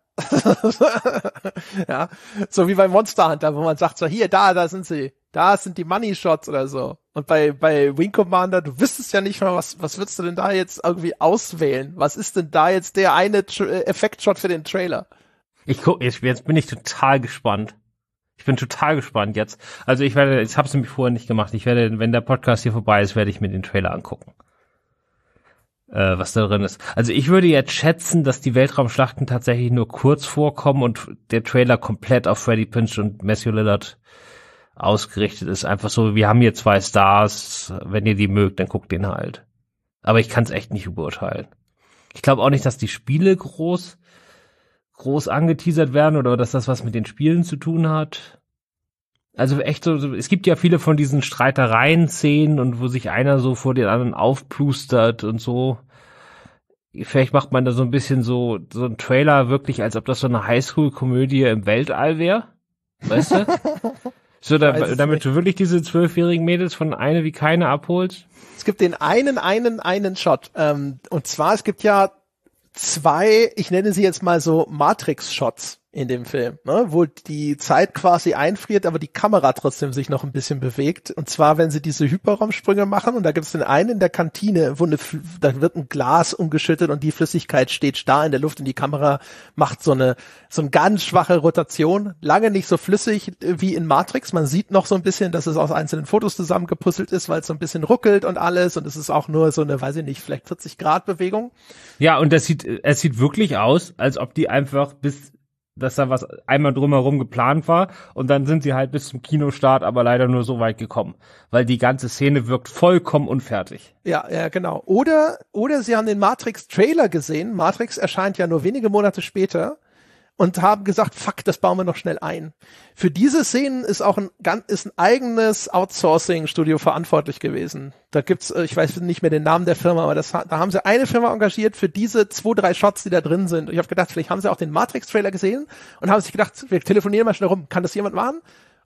Ja, so wie bei Monster Hunter, wo man sagt so, hier, da, da sind sie, da sind die Money Shots oder so. Und bei, bei Wing Commander, du wüsstest ja nicht mal, was, was würdest du denn da jetzt irgendwie auswählen? Was ist denn da jetzt der eine Tra- Effektshot für den Trailer? Ich guck, jetzt, jetzt bin ich total gespannt. Ich bin total gespannt jetzt. Also ich werde, ich habe es nämlich vorher nicht gemacht. Ich werde, wenn der Podcast hier vorbei ist, werde ich mir den Trailer angucken. Äh, was da drin ist. Also ich würde jetzt schätzen, dass die Weltraumschlachten tatsächlich nur kurz vorkommen und der Trailer komplett auf Freddie Prinze und Matthew Lillard ausgerichtet ist. Einfach so, wir haben hier zwei Stars, wenn ihr die mögt, dann guckt den halt. Aber ich kann es echt nicht beurteilen. Ich glaube auch nicht, dass die Spiele groß groß angeteasert werden oder dass das was mit den Spielen zu tun hat. Also echt so, so, es gibt ja viele von diesen Streitereien-Szenen und wo sich einer so vor den anderen aufplustert und so. Vielleicht macht man da so ein bisschen so, so ein Trailer wirklich, als ob das so eine Highschool-Komödie im Weltall wäre. Weißt du? So, da, damit du wirklich diese zwölfjährigen Mädels von Eine wie Keine abholst. Es gibt den einen, einen, einen Shot. Ähm, und zwar, es gibt ja zwei, ich nenne sie jetzt mal so Matrix-Shots in dem Film, ne, wo die Zeit quasi einfriert, aber die Kamera trotzdem sich noch ein bisschen bewegt. Und zwar, wenn sie diese Hyperraumsprünge machen, und da gibt es den einen in der Kantine, wo eine, da wird ein Glas umgeschüttet und die Flüssigkeit steht starr in der Luft und die Kamera macht so eine, so eine ganz schwache Rotation, lange nicht so flüssig wie in Matrix. Man sieht noch so ein bisschen, dass es aus einzelnen Fotos zusammengepuzzelt ist, weil es so ein bisschen ruckelt und alles, und es ist auch nur so eine, weiß ich nicht, vielleicht vierzig Grad Bewegung. Ja, und das sieht, es sieht wirklich aus, als ob die einfach bis dass da was einmal drumherum geplant war und dann sind sie halt bis zum Kinostart aber leider nur so weit gekommen, weil die ganze Szene wirkt vollkommen unfertig. Ja, ja, genau. Oder, oder sie haben den Matrix-Trailer gesehen. Matrix erscheint ja nur wenige Monate später und haben gesagt, fuck, das bauen wir noch schnell ein. Für diese Szenen ist auch ein, ist ein eigenes Outsourcing-Studio verantwortlich gewesen. Da gibt's, ich weiß nicht mehr den Namen der Firma, aber das, da haben sie eine Firma engagiert für diese zwei, drei Shots, die da drin sind. Und ich habe gedacht, vielleicht haben sie auch den Matrix-Trailer gesehen und haben sich gedacht, wir telefonieren mal schnell rum. Kann das jemand machen?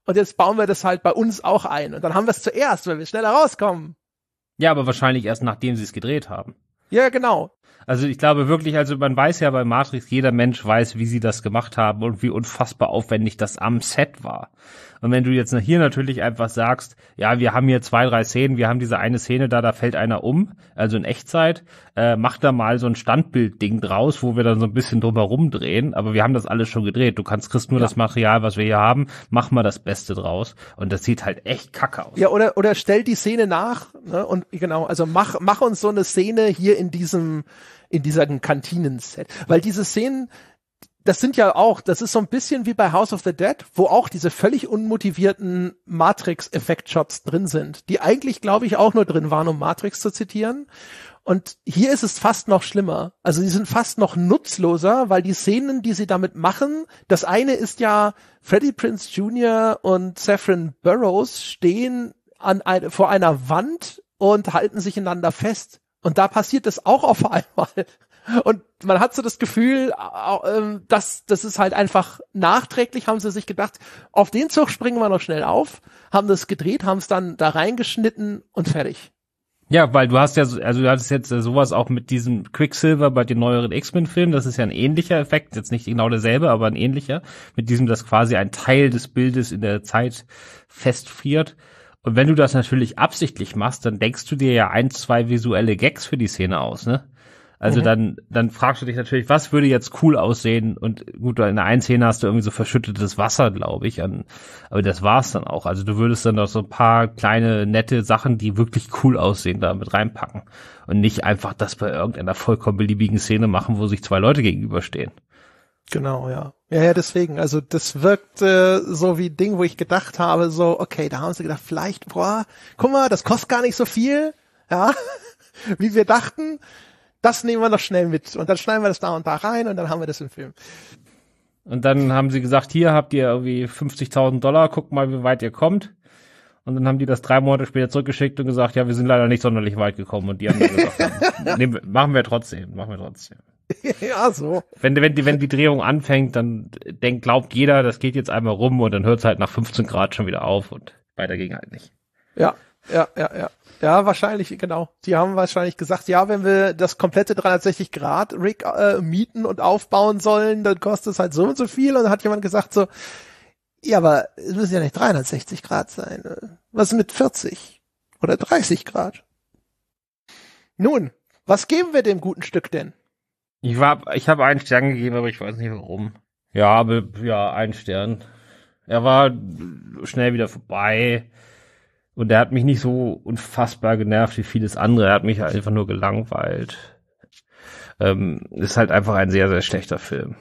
und jetzt bauen wir das halt bei uns auch ein. Und dann haben wir es zuerst, weil wir schneller rauskommen. Ja, aber wahrscheinlich erst nachdem sie es gedreht haben. Ja, genau. Also ich glaube wirklich, also man weiß ja bei Matrix, jeder Mensch weiß, wie sie das gemacht haben und wie unfassbar aufwendig das am Set war. Und wenn du jetzt hier natürlich einfach sagst, ja, wir haben hier zwei, drei Szenen, wir haben diese eine Szene da, da fällt einer um, also in Echtzeit, äh, mach da mal so ein Standbild-Ding draus, wo wir dann so ein bisschen drumherum drehen, aber wir haben das alles schon gedreht. Du kannst, kriegst nur ja. das Material, was wir hier haben, mach mal das Beste draus. Und das sieht halt echt kacke aus. Ja, oder, oder stell die Szene nach, ne, und genau, also mach, mach uns so eine Szene hier in diesem, in diesem Kantinen-Set. Weil diese Szenen, das sind ja auch, das ist so ein bisschen wie bei House of the Dead, wo auch diese völlig unmotivierten Matrix-Effekt-Shots drin sind, die eigentlich, glaube ich, auch nur drin waren, um Matrix zu zitieren. Und hier ist es fast noch schlimmer. Also die sind fast noch nutzloser, weil die Szenen, die sie damit machen, das eine ist ja, Freddie Prinze Junior und Saffron Burrows stehen an ein, vor einer Wand und halten sich einander fest. Und da passiert es auch auf einmal. Und man hat so das Gefühl, dass das ist halt einfach nachträglich, haben sie sich gedacht, auf den Zug springen wir noch schnell auf, haben das gedreht, haben es dann da reingeschnitten und fertig. Ja, weil du hast ja, also du hattest jetzt sowas auch mit diesem Quicksilver bei den neueren X-Men-Filmen, das ist ja ein ähnlicher Effekt, jetzt nicht genau derselbe, aber ein ähnlicher, mit diesem, dass quasi ein Teil des Bildes in der Zeit festfriert. Und wenn du das natürlich absichtlich machst, dann denkst du dir ja ein, zwei visuelle Gags für die Szene aus, ne? Also mhm. dann dann fragst du dich natürlich, was würde jetzt cool aussehen? Und gut, in der einen Szene hast du irgendwie so verschüttetes Wasser, glaube ich, an, aber das war's dann auch. Also du würdest dann noch so ein paar kleine, nette Sachen, die wirklich cool aussehen, da mit reinpacken. Und nicht einfach das bei irgendeiner vollkommen beliebigen Szene machen, wo sich zwei Leute gegenüberstehen. Genau, ja. Ja, ja, deswegen, also das wirkt äh, so wie ein Ding, wo ich gedacht habe, so, okay, da haben sie gedacht, vielleicht, boah, guck mal, das kostet gar nicht so viel, ja, wie wir dachten, das nehmen wir noch schnell mit und dann schneiden wir das da und da rein und dann haben wir das im Film. Und dann haben sie gesagt, hier habt ihr irgendwie fünfzigtausend Dollar, guckt mal, wie weit ihr kommt. Und dann haben die das drei Monate später zurückgeschickt und gesagt, ja, wir sind leider nicht sonderlich weit gekommen. Und die haben dann gesagt, nehmen, machen wir trotzdem, machen wir trotzdem. Ja, so. Wenn, wenn, die, wenn die Drehung anfängt, dann denkt, glaubt jeder, das geht jetzt einmal rum und dann hört es halt nach fünfzehn Grad schon wieder auf und weiter ging halt nicht. Ja, ja, ja, ja. Ja, wahrscheinlich, genau. Die haben wahrscheinlich gesagt, ja, wenn wir das komplette dreihundertsechzig Grad Rig äh, mieten und aufbauen sollen, dann kostet es halt so und so viel. Und dann hat jemand gesagt so, ja, aber es müssen ja nicht dreihundertsechzig Grad sein. Was ist mit vierzig oder dreißig Grad? Nun, was geben wir dem guten Stück denn? Ich war, ich habe einen Stern gegeben, aber ich weiß nicht warum. Ja, aber ja, einen Stern. Er war schnell wieder vorbei und er hat mich nicht so unfassbar genervt wie vieles andere. Er hat mich einfach nur gelangweilt. Ähm, ist halt einfach ein sehr, sehr schlechter Film.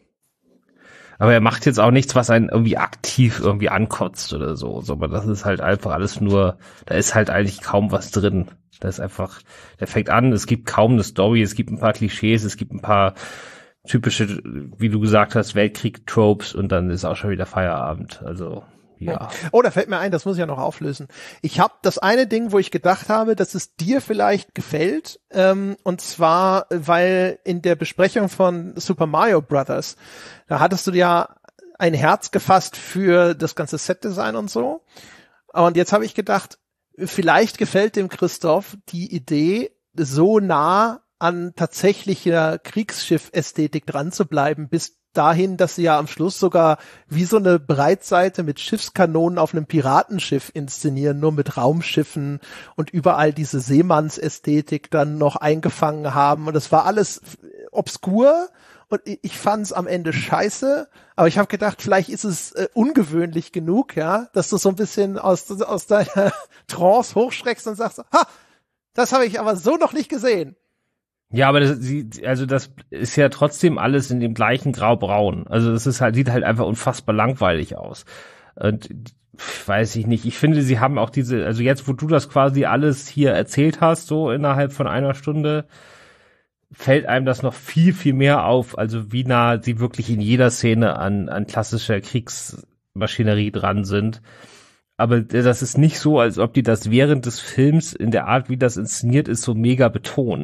Aber er macht jetzt auch nichts, was einen irgendwie aktiv irgendwie ankotzt oder so. Aber das ist halt einfach alles nur, da ist halt eigentlich kaum was drin. Da ist einfach, der fängt an, es gibt kaum eine Story, es gibt ein paar Klischees, es gibt ein paar typische, wie du gesagt hast, Weltkrieg-Tropes und dann ist auch schon wieder Feierabend. Also, ja. Oh, da fällt mir ein, das muss ich ja noch auflösen. Ich habe das eine Ding, wo ich gedacht habe, dass es dir vielleicht gefällt, ähm, und zwar, weil in der Besprechung von Super Mario Brothers, da hattest du ja ein Herz gefasst für das ganze Set-Design und so. Und jetzt habe ich gedacht, vielleicht gefällt dem Christoph die Idee, so nah an tatsächlicher Kriegsschiff-Ästhetik dran zu bleiben, bis dahin, dass sie ja am Schluss sogar wie so eine Breitseite mit Schiffskanonen auf einem Piratenschiff inszenieren, nur mit Raumschiffen und überall diese Seemannsästhetik dann noch eingefangen haben. Und das war alles obskur und ich fand es am Ende scheiße, aber ich habe gedacht, vielleicht ist es äh, ungewöhnlich genug, ja, dass du so ein bisschen aus, aus deiner Trance hochschreckst und sagst, ha, das habe ich aber so noch nicht gesehen. Ja, aber das, also das ist ja trotzdem alles in dem gleichen Grau-Braun. Also es ist halt, sieht halt einfach unfassbar langweilig aus. Und weiß ich nicht. Ich finde, sie haben auch diese, also jetzt, wo du das quasi alles hier erzählt hast, so innerhalb von einer Stunde, fällt einem das noch viel, viel mehr auf, also wie nah sie wirklich in jeder Szene an, an klassischer Kriegsmaschinerie dran sind. Aber das ist nicht so, als ob die das während des Films in der Art, wie das inszeniert ist, so mega betonen, ne?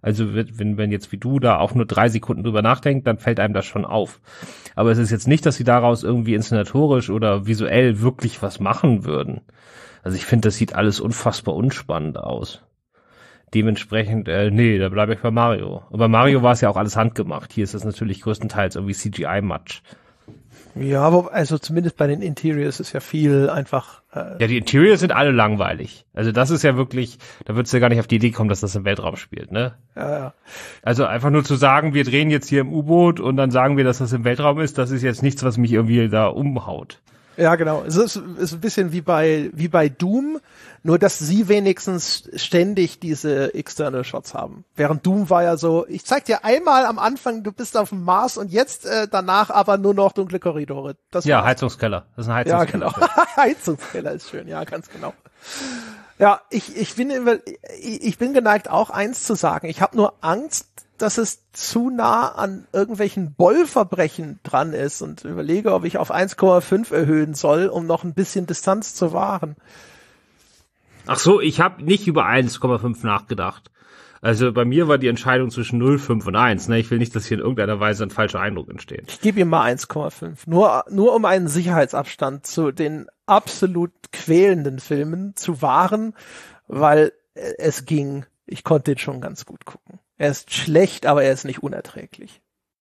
Also wenn, wenn jetzt wie du da auch nur drei Sekunden drüber nachdenkt, dann fällt einem das schon auf. Aber es ist jetzt nicht, dass sie daraus irgendwie inszenatorisch oder visuell wirklich was machen würden. Also ich finde, das sieht alles unfassbar unspannend aus. Dementsprechend, äh, nee, da bleibe ich bei Mario. Und bei Mario war es ja auch alles handgemacht. Hier ist es natürlich größtenteils irgendwie C G I-Matsch. Ja, aber also zumindest bei den Interiors ist ja viel einfach. Äh ja, die Interiors sind alle langweilig. Also das ist ja wirklich, da würdest du ja gar nicht auf die Idee kommen, dass das im Weltraum spielt, ne? Ja, ja. Also einfach nur zu sagen, wir drehen jetzt hier im U-Boot und dann sagen wir, dass das im Weltraum ist, das ist jetzt nichts, was mich irgendwie da umhaut. Ja, genau. Es ist, ist ein bisschen wie bei wie bei Doom, nur dass sie wenigstens ständig diese External Shots haben. Während Doom war ja so, ich zeig dir einmal am Anfang, du bist auf dem Mars und jetzt äh, danach aber nur noch dunkle Korridore. Das ja, war's. Heizungskeller. Das ist ein Heizungskeller. Ja, genau. Heizungskeller ist schön, ja, ganz genau. Ja, ich ich bin ich bin geneigt auch eins zu sagen. Ich habe nur Angst, dass es zu nah an irgendwelchen Boll-Verbrechen dran ist und überlege, ob ich auf eins Komma fünf erhöhen soll, um noch ein bisschen Distanz zu wahren. Ach so, ich habe nicht über eins Komma fünf nachgedacht. Also bei mir war die Entscheidung zwischen null, fünf und eins. Ne? Ich will nicht, dass hier in irgendeiner Weise ein falscher Eindruck entsteht. Ich gebe ihm mal eins Komma fünf. Nur, nur um einen Sicherheitsabstand zu den absolut quälenden Filmen zu wahren, weil es ging. Ich konnte den schon ganz gut gucken. Er ist schlecht, aber er ist nicht unerträglich.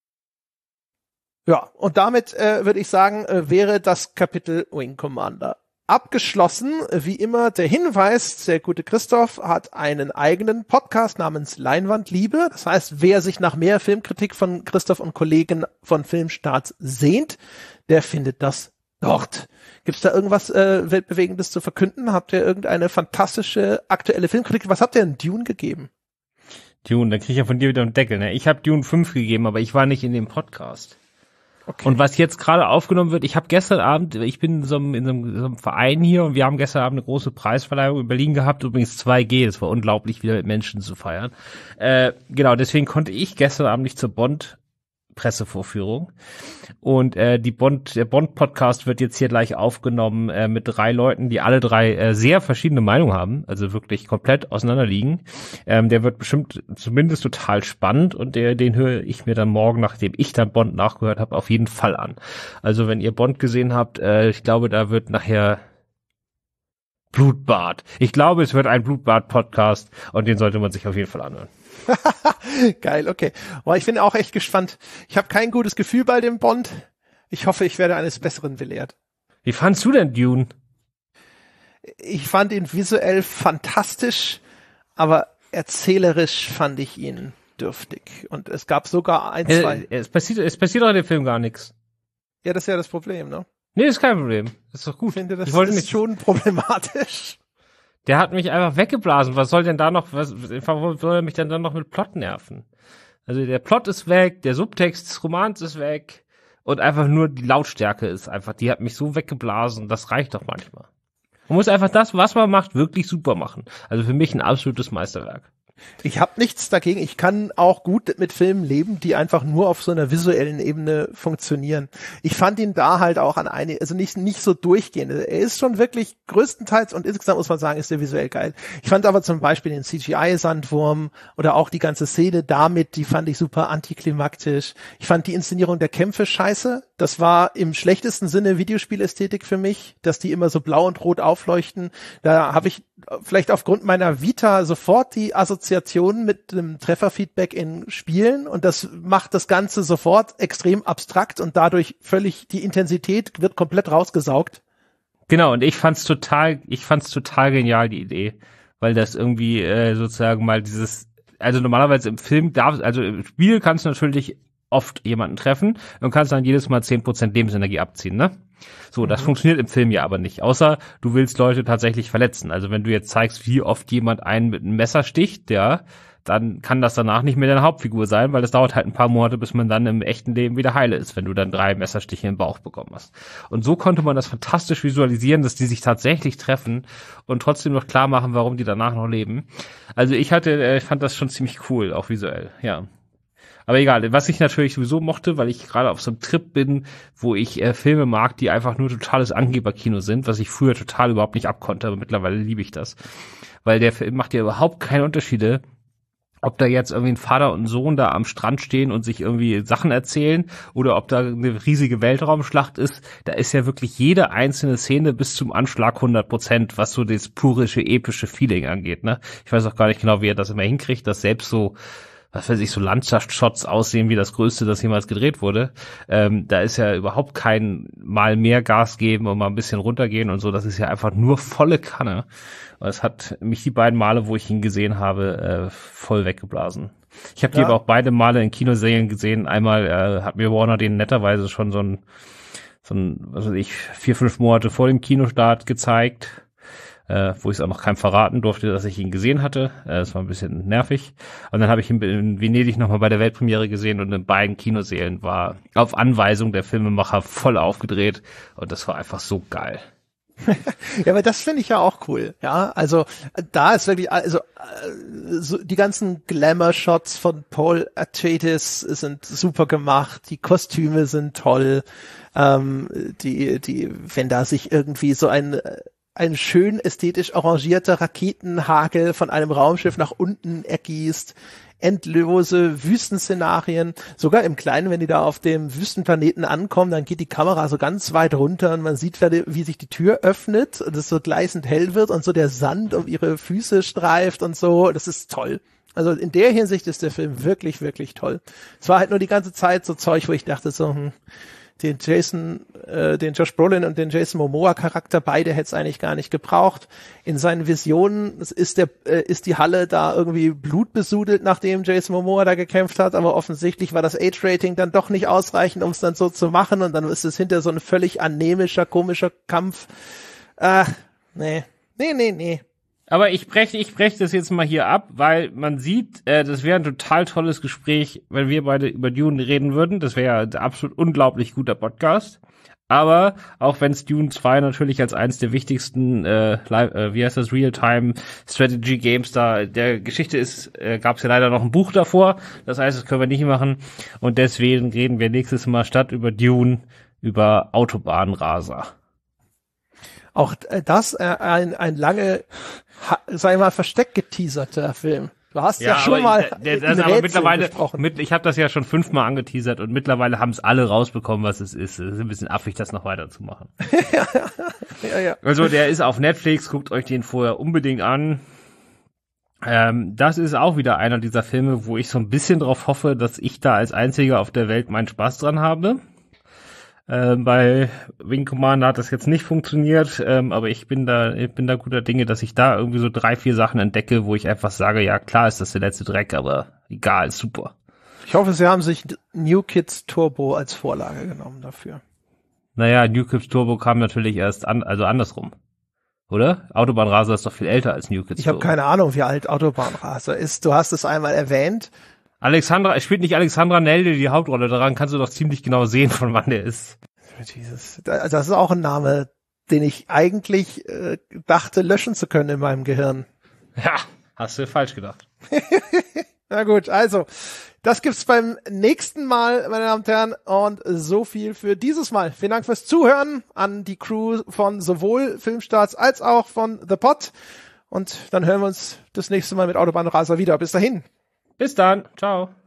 Ja, und damit äh, würde ich sagen, äh, wäre das Kapitel Wing Commander abgeschlossen. Wie immer der Hinweis, der gute Christoph hat einen eigenen Podcast namens Leinwandliebe. Das heißt, wer sich nach mehr Filmkritik von Christoph und Kollegen von Filmstarts sehnt, der findet das dort. Gibt's da irgendwas äh, Weltbewegendes zu verkünden? Habt ihr irgendeine fantastische aktuelle Filmkritik? Was habt ihr in Dune gegeben? Dune, da krieg ich ja von dir wieder einen Deckel, ne? Ich habe Dune fünf gegeben, aber ich war nicht in dem Podcast. Okay. Und was jetzt gerade aufgenommen wird, ich habe gestern Abend, ich bin in so, einem, in so einem, so einem Verein hier und wir haben gestern Abend eine große Preisverleihung in Berlin gehabt, übrigens zwei G, das war unglaublich, wieder mit Menschen zu feiern. Äh, genau, deswegen konnte ich gestern Abend nicht zur Bond Pressevorführung. Und äh, die Bond, der Bond-Podcast wird jetzt hier gleich aufgenommen äh, mit drei Leuten, die alle drei äh, sehr verschiedene Meinungen haben, also wirklich komplett auseinanderliegen. Ähm, der wird bestimmt zumindest total spannend und der, den höre ich mir dann morgen, nachdem ich dann Bond nachgehört habe, auf jeden Fall an. Also wenn ihr Bond gesehen habt, äh, ich glaube, da wird nachher Blutbad. Ich glaube, es wird ein Blutbad-Podcast und den sollte man sich auf jeden Fall anhören. Geil, okay. Aber ich bin auch echt gespannt. Ich habe kein gutes Gefühl bei dem Bond. Ich hoffe, ich werde eines Besseren belehrt. Wie fandst du denn Dune? Ich fand ihn visuell fantastisch, aber erzählerisch fand ich ihn dürftig. Und es gab sogar ein, zwei... Äh, es passiert, es passiert doch in dem Film gar nichts. Ja, das ist ja das Problem, ne? Nee, ist kein Problem. Das ist doch gut. Ich finde, das ich wollte ist nicht schon problematisch. Der hat mich einfach weggeblasen. Was soll denn da noch, was was soll er mich denn dann noch mit Plot nerven? Also der Plot ist weg, der Subtext des Romans ist weg und einfach nur die Lautstärke ist einfach, die hat mich so weggeblasen, das reicht doch manchmal. Man muss einfach das, was man macht, wirklich super machen. Also für mich ein absolutes Meisterwerk. Ich habe nichts dagegen. Ich kann auch gut mit Filmen leben, die einfach nur auf so einer visuellen Ebene funktionieren. Ich fand ihn da halt auch an eine, also nicht nicht so durchgehend. Er ist schon wirklich größtenteils und insgesamt muss man sagen, ist er visuell geil. Ich fand aber zum Beispiel den C G I-Sandwurm oder auch die ganze Szene damit, die fand ich super antiklimaktisch. Ich fand die Inszenierung der Kämpfe scheiße. Das war im schlechtesten Sinne Videospielästhetik für mich, dass die immer so blau und rot aufleuchten. Da habe ich vielleicht aufgrund meiner Vita sofort die Assoziation mit dem Trefferfeedback in Spielen und das macht das Ganze sofort extrem abstrakt und dadurch völlig, die Intensität wird komplett rausgesaugt. Genau, und ich fand's total, ich fand's total genial, die Idee, weil das irgendwie äh, sozusagen mal dieses, also normalerweise im Film darf, also im Spiel kannst du natürlich oft jemanden treffen und kannst dann jedes Mal zehn Prozent Lebensenergie abziehen, ne? So, das mhm. funktioniert im Film ja aber nicht, außer du willst Leute tatsächlich verletzen. Also wenn du jetzt zeigst, wie oft jemand einen mit einem Messer sticht, ja, dann kann das danach nicht mehr deine Hauptfigur sein, weil das dauert halt ein paar Monate, bis man dann im echten Leben wieder heile ist, wenn du dann drei Messerstiche im Bauch bekommen hast. Und so konnte man das fantastisch visualisieren, dass die sich tatsächlich treffen und trotzdem noch klar machen, warum die danach noch leben. Also ich hatte, ich fand das schon ziemlich cool, auch visuell, ja. Aber egal, was ich natürlich sowieso mochte, weil ich gerade auf so einem Trip bin, wo ich äh, Filme mag, die einfach nur totales Angeberkino sind, was ich früher total überhaupt nicht abkonnte, aber mittlerweile liebe ich das. Weil der Film macht ja überhaupt keine Unterschiede, ob da jetzt irgendwie ein Vater und ein Sohn da am Strand stehen und sich irgendwie Sachen erzählen oder ob da eine riesige Weltraumschlacht ist, da ist ja wirklich jede einzelne Szene bis zum Anschlag hundert Prozent, was so das purische, epische Feeling angeht, ne? Ich weiß auch gar nicht genau, wie er das immer hinkriegt, dass selbst so, was weiß ich, so Landschaftsshots aussehen wie das Größte, das jemals gedreht wurde. Ähm, da ist ja überhaupt kein mal mehr Gas geben und mal ein bisschen runtergehen und so, das ist ja einfach nur volle Kanne. Es hat mich die beiden Male, wo ich ihn gesehen habe, äh, voll weggeblasen. Ich habe die Ja. aber auch beide Male in Kinoserien gesehen. Einmal äh, hat mir Warner den netterweise schon so ein, so ein, was weiß ich, vier, fünf Monate vor dem Kinostart gezeigt, äh, wo ich es auch noch keinem verraten durfte, dass ich ihn gesehen hatte. Äh, das war ein bisschen nervig. Und dann habe ich ihn in Venedig nochmal bei der Weltpremiere gesehen und in beiden Kinoserien war auf Anweisung der Filmemacher voll aufgedreht. Und das war einfach so geil. Ja, aber das finde ich ja auch cool, ja, also da ist wirklich, also äh, so, die ganzen Glamour-Shots von Paul Atreides sind super gemacht, die Kostüme sind toll, ähm, die, die, wenn da sich irgendwie so ein ein schön ästhetisch arrangierter Raketenhagel von einem Raumschiff nach unten ergießt, endlose Wüstenszenarien, sogar im Kleinen, wenn die da auf dem Wüstenplaneten ankommen, dann geht die Kamera so ganz weit runter und man sieht, wie sich die Tür öffnet und es so gleißend hell wird und so der Sand um ihre Füße streift und so, das ist toll. Also in der Hinsicht ist der Film wirklich, wirklich toll. Es war halt nur die ganze Zeit so Zeug, wo ich dachte so, hm, den Jason, äh, den Josh Brolin und den Jason Momoa Charakter, beide hätte es eigentlich gar nicht gebraucht. In seinen Visionen ist der, äh, ist die Halle da irgendwie blutbesudelt, nachdem Jason Momoa da gekämpft hat, aber offensichtlich war das Age-Rating dann doch nicht ausreichend, um es dann so zu machen und dann ist es hinter so ein völlig anämischer, komischer Kampf. Ach, nee, nee, nee, nee. Aber ich breche, ich breche das jetzt mal hier ab, weil man sieht, äh, das wäre ein total tolles Gespräch, wenn wir beide über Dune reden würden. Das wäre ja ein absolut unglaublich guter Podcast. Aber auch wenn es Dune zwei natürlich als eines der wichtigsten, äh, live, äh, wie heißt das, Real-Time-Strategy-Games da der Geschichte ist, äh, gab es ja leider noch ein Buch davor. Das heißt, das können wir nicht machen. Und deswegen reden wir nächstes Mal statt über Dune über Autobahnraser. Auch das äh, ein, ein lange, ha, sag ich mal, versteckt geteaserter Film. Du hast ja, ja schon mal der, der, also aber mittlerweile, mit, ich habe das ja schon fünfmal angeteasert und mittlerweile haben es alle rausbekommen, was es ist. Es ist ein bisschen affig, das noch weiterzumachen. ja, ja, ja. Also der ist auf Netflix, guckt euch den vorher unbedingt an. Ähm, das ist auch wieder einer dieser Filme, wo ich so ein bisschen drauf hoffe, dass ich da als Einziger auf der Welt meinen Spaß dran habe. Ähm, bei Wing Commander hat das jetzt nicht funktioniert, ähm, aber ich bin da, ich bin da guter Dinge, dass ich da irgendwie so drei, vier Sachen entdecke, wo ich einfach sage, ja klar ist das der letzte Dreck, aber egal, super. Ich hoffe, sie haben sich New Kids Turbo als Vorlage genommen dafür. Naja, New Kids Turbo kam natürlich erst an, also andersrum. Oder? Autobahnraser ist doch viel älter als New Kids Ich habe keine Ahnung, wie alt Autobahnraser ist. Du hast es einmal erwähnt. Alexandra, es spielt nicht Alexandra Nelde die Hauptrolle, daran kannst du doch ziemlich genau sehen, von wann der ist. Jesus. Das ist auch ein Name, den ich eigentlich äh, dachte, löschen zu können in meinem Gehirn. Ja, hast du falsch gedacht. Na gut, also, das gibt's beim nächsten Mal, meine Damen und Herren, und so viel für dieses Mal. Vielen Dank fürs Zuhören an die Crew von sowohl Filmstarts als auch von The Pod. Und dann hören wir uns das nächste Mal mit Autobahnraser wieder. Bis dahin. Bis dann. Ciao.